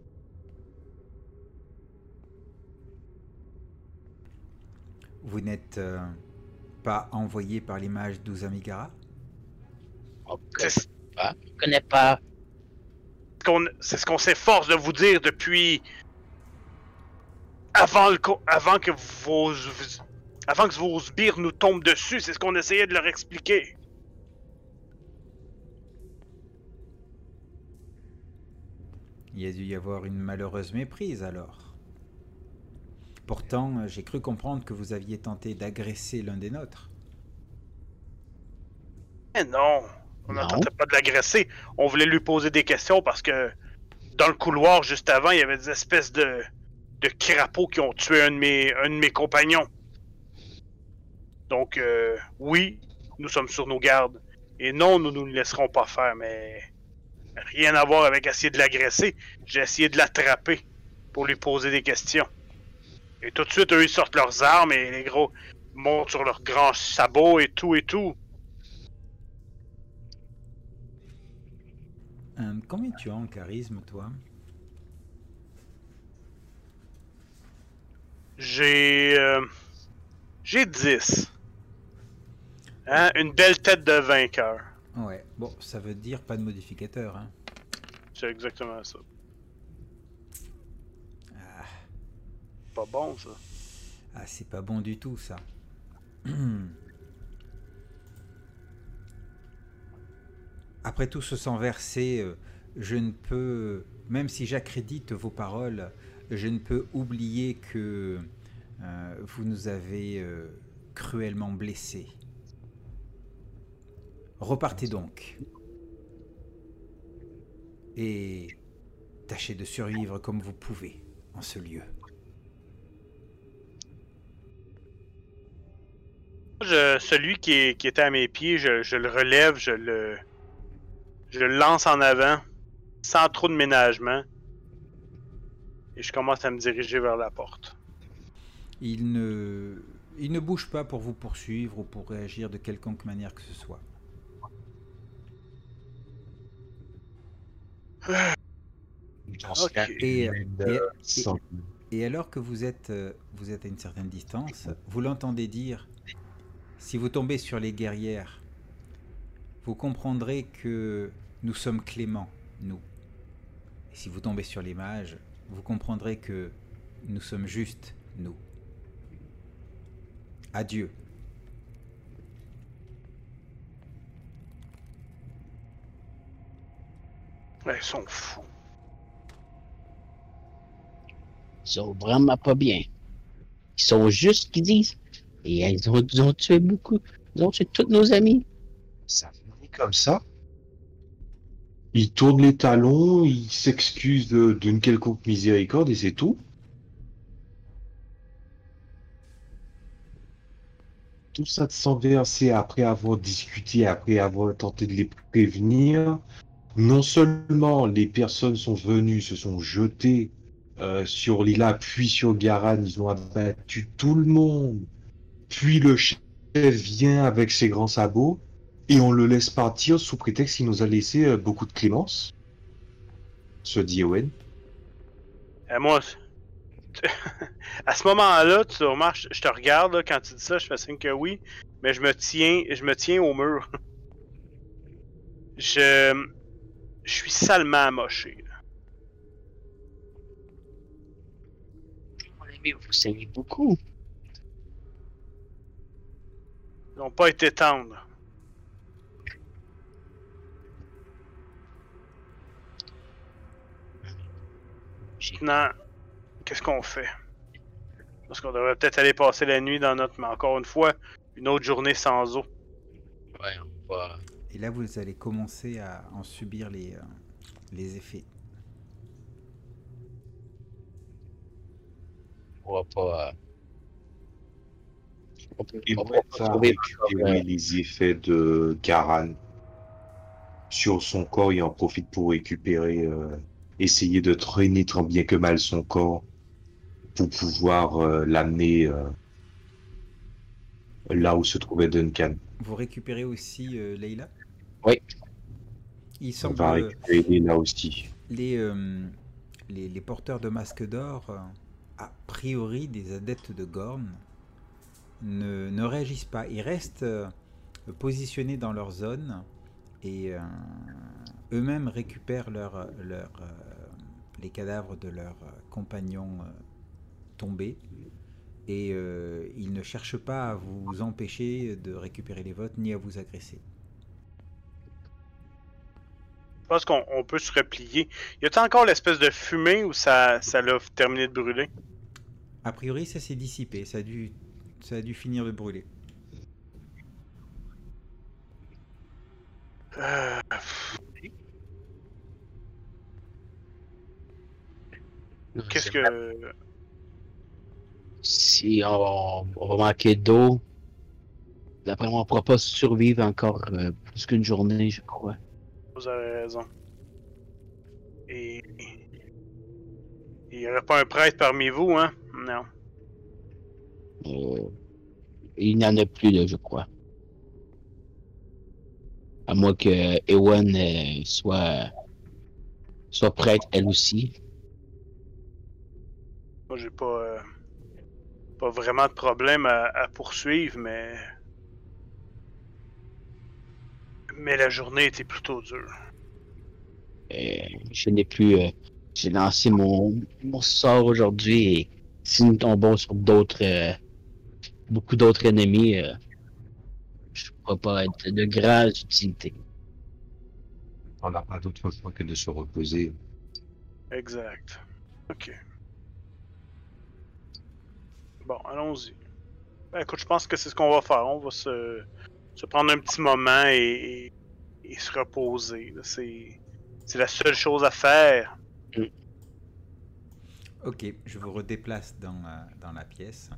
Vous n'êtes euh, pas envoyé par les mages d'Uzamigara? On ne pas. Je connais pas. Qu'on, c'est ce qu'on s'efforce de vous dire depuis avant, le, avant que vos avant que vos sbires nous tombent dessus. C'est ce qu'on essayait de leur expliquer. Il y a dû y avoir une malheureuse méprise alors. Pourtant, j'ai cru comprendre que vous aviez tenté d'agresser l'un des nôtres. Mais non, on ne tentait pas de l'agresser. On voulait lui poser des questions parce que dans le couloir juste avant, il y avait des espèces de, de crapauds qui ont tué un de mes, un de mes compagnons. Donc, euh, oui, nous sommes sur nos gardes. Et non, nous ne nous laisserons pas faire, mais rien à voir avec essayer de l'agresser. J'ai essayé de l'attraper pour lui poser des questions. Et tout de suite, eux, ils sortent leurs armes et les gros montent sur leurs grands sabots et tout et tout. Euh, combien tu as en charisme, toi? J'ai... Euh, j'ai dix. Hein? Une belle tête de vainqueur. Ouais, bon, ça veut dire pas de modificateur, hein. C'est exactement ça. Ah, Pas bon, ça. ah c'est pas bon du tout, ça. après tout ce sang versé, euh, je ne peux, même si j'accrédite vos paroles, je ne peux oublier que euh, vous nous avez euh, cruellement blessés. Repartez donc. Et tâchez de survivre comme vous pouvez en ce lieu. Je, celui qui, est, qui était à mes pieds, je, je le relève, je le, je le lance en avant, sans trop de ménagement, et je commence à me diriger vers la porte. Il ne, il ne bouge pas pour vous poursuivre ou pour réagir de quelconque manière que ce soit. Ok. Et, De et, sang. et, et alors que vous êtes, euh, vous êtes à une certaine distance, vous l'entendez dire, si vous tombez sur les guerrières, vous comprendrez que nous sommes cléments, nous. Et si vous tombez sur les mages, vous comprendrez que nous sommes justes, nous. Adieu. Ouais, ils sont fous. Ils sont vraiment pas bien. Ils sont juste ce qu'ils disent. Et ils ont, ils ont tué beaucoup. Ils ont tué tous nos amis. Ça finit comme ça. Il tourne les talons, il s'excuse de- d'une quelconque miséricorde et c'est tout. Tout ça de sang versé après avoir discuté, après avoir tenté de les prévenir. Non seulement les personnes sont venues, se sont jetées euh, sur Lila, puis sur Garan, ils ont abattu tout le monde. Puis le chef vient avec ses grands sabots et on le laisse partir sous prétexte qu'il nous a laissé euh, beaucoup de clémence. Se dit Owen. Et moi, à ce moment-là, tu remarques, je te regarde là, quand tu dis ça, je fais signe que oui, mais je me tiens, je me tiens au mur. je, je suis salement amoché. là. Mon ami, vous savez beaucoup. Ils n'ont pas été tendres. J'ai- Maintenant, qu'est-ce qu'on fait? Parce qu'on devrait peut-être aller passer la nuit dans notre... Mais encore une fois, une autre journée sans eau. Ouais, on va. Et là, vous allez commencer à en subir les, euh, les effets. On va pas. euh, On peut, Il on va peut pas trouver récupérer euh, les effets de Garan sur son corps et en profite pour récupérer, euh, essayer de traîner tant bien que mal son corps pour pouvoir euh, l'amener euh, là où se trouvait Duncan. Vous récupérez aussi euh, Leila. Oui. Il On semble va euh, récupérer là aussi. les, euh, les, les porteurs de masques d'or, euh, a priori des adeptes de Gorn, ne, ne réagissent pas. Ils restent euh, positionnés dans leur zone et euh, eux-mêmes récupèrent leur, leur, euh, les cadavres de leurs euh, compagnons euh, tombés. Et euh, ils ne cherchent pas à vous empêcher de récupérer les votes ni à vous agresser. Je pense qu'on on peut se replier. Y a-t-il encore l'espèce de fumée où ça, ça l'a terminé de brûler? A priori, ça s'est dissipé, ça a dû, ça a dû finir de brûler. Euh... Qu'est-ce que... Si on, on va manquer d'eau, d'après moi, on ne pourra pas survivre encore euh, plus qu'une journée, je crois. Vous avez raison. Et... Il n'y aurait pas un prêtre parmi vous, hein? Non. Euh, il n'y en a plus, là, je crois. À moins que Ewan euh, soit, soit prête, elle aussi. Moi, j'ai pas... euh, pas vraiment de problème à, à poursuivre, mais... Mais la journée était plutôt dure. Euh, je n'ai plus. euh, J'ai lancé mon, mon sort aujourd'hui et si nous tombons sur d'autres. euh, beaucoup d'autres ennemis, euh, je ne pourrais pas être de grande utilité. On n'a pas d'autre choix que de se reposer. Exact. Ok. Bon, allons-y. Ben, écoute, je pense que c'est ce qu'on va faire. On va se, se prendre un petit moment et, et, et se reposer. là. C'est, c'est la seule chose à faire. Ok, je vous redéplace dans la, dans la pièce.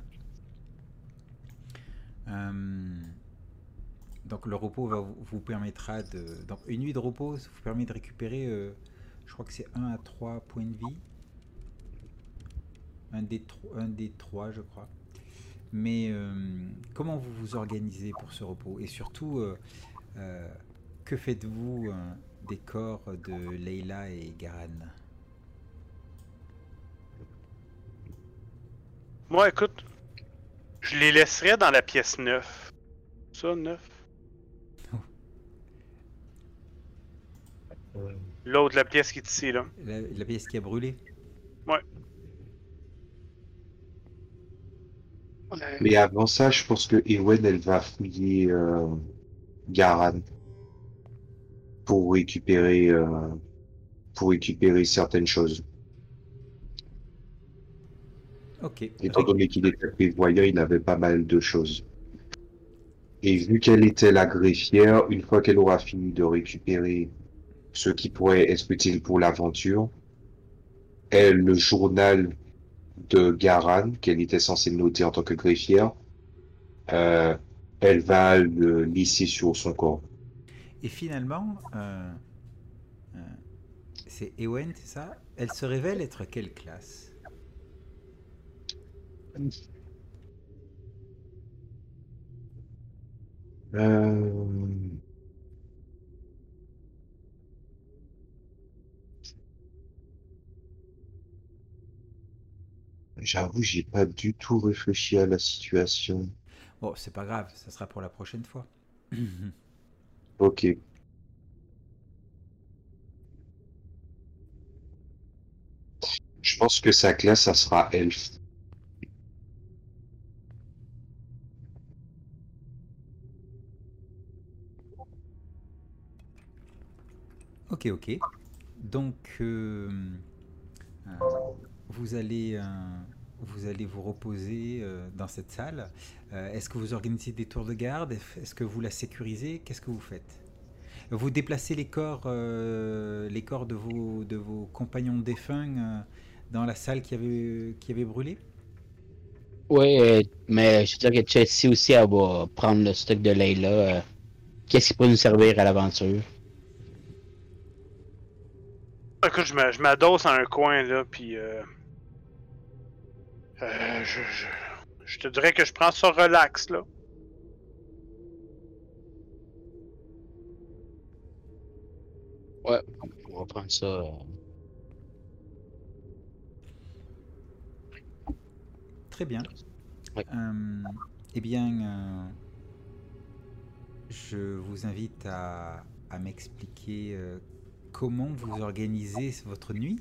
Euh, donc le repos va vous, vous permettra de... Donc une nuit de repos vous permet de récupérer, euh, je crois que c'est un à trois points de vie. Un des, tro- un des trois, je crois. Mais euh, comment vous vous organisez pour ce repos? Et surtout, euh, euh, que faites-vous euh, des corps de Leila et Garan? Moi, écoute, je les laisserais dans la pièce neuf. Ça, neuf. Euh, L'autre, la pièce qui est ici, là. La, la pièce qui a brûlé? Ouais. Mais avant ça, je pense que Ewen, elle va fouiller euh, Garan pour récupérer, euh, pour récupérer certaines choses. Ok. Étant Avec... donné qu'il était prévoyant, il avait pas mal de choses. Et vu qu'elle était la greffière, une fois qu'elle aura fini de récupérer ce qui pourrait être utile pour l'aventure, elle, le journal de Garan, qu'elle était censée noter en tant que greffière, euh, elle va le lisser sur son corps. Et finalement, euh, euh, c'est Ewen, c'est ça? Elle se révèle être quelle classe? Euh, J'avoue, j'ai pas du tout réfléchi à la situation. Bon, c'est pas grave, ça sera pour la prochaine fois. Ok. Je pense que sa classe, ça sera elfe. Ok, ok. Donc, euh, euh, vous allez, euh, vous allez vous reposer euh, dans cette salle. Euh, Est-ce que vous organisez des tours de garde? Est-ce que vous la sécurisez? Qu'est-ce que vous faites? Vous déplacez les corps, euh, les corps de vos, de vos compagnons défunts euh, dans la salle qui avait, qui avait brûlé? Oui, euh, mais je dirais que Chelsea aussi, elle va prendre le stock de Layla. euh, Qu'est-ce qui pourrait nous servir à l'aventure? Écoute, je m'a- je m'adosse à un coin, là, puis... Euh, euh, je, je, je te dirais que je prends ça relax, là. Ouais, on va prendre ça. euh, Très bien. Ouais. Euh, eh bien, euh, je vous invite à, à m'expliquer euh, comment vous organisez votre nuit.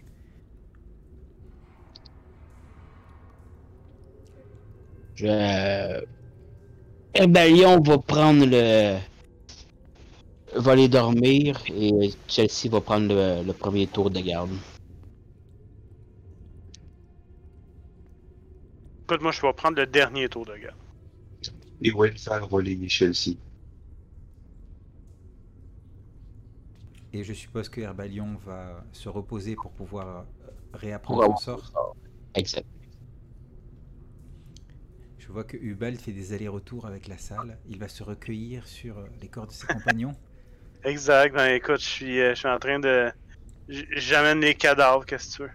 Je... euh, Herbalion va prendre le. Va aller dormir et Chelsea va prendre le, le premier tour de garde. Écoute, moi, je vais prendre le dernier tour de garde. Ewen va relayer Chelsea. Et je suppose que Herbalion va se reposer pour pouvoir euh, réapprendre Pour son avoir sort. Exact. Je vois que Hubald fait des allers-retours avec la salle. Il va se recueillir sur euh, les corps de ses compagnons. Exact. Ben, écoute, je suis, euh, je suis en train de... j- J'amène les cadavres, qu'est-ce que tu veux?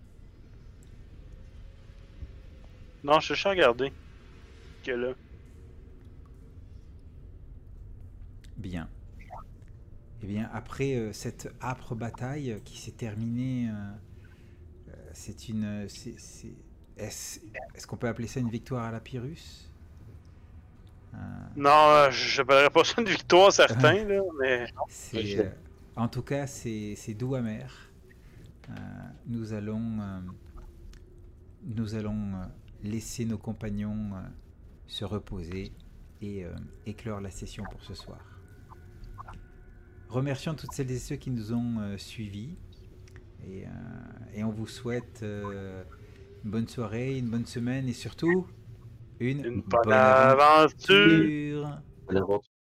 Non, je suis juste à regarder. Que là. Bien. Eh bien, après euh, cette âpre bataille qui s'est terminée, euh, euh, c'est une... c'est- c'est- Est-ce est-ce qu'on peut appeler ça une victoire à la Pyrrhus? Euh, Non, euh, je n'appellerais pas ça une victoire, certain, là, mais... c'est, euh, en tout cas, c'est c'est doux amer. Euh, nous allons, euh, nous allons euh, laisser nos compagnons euh, se reposer et euh, éclore la session pour ce soir. remercions toutes celles et ceux qui nous ont euh, suivis. Et, euh, et on vous souhaite euh, une bonne soirée, une bonne semaine et surtout une, Une bonne bonne aventure. aventure. Bonne aventure.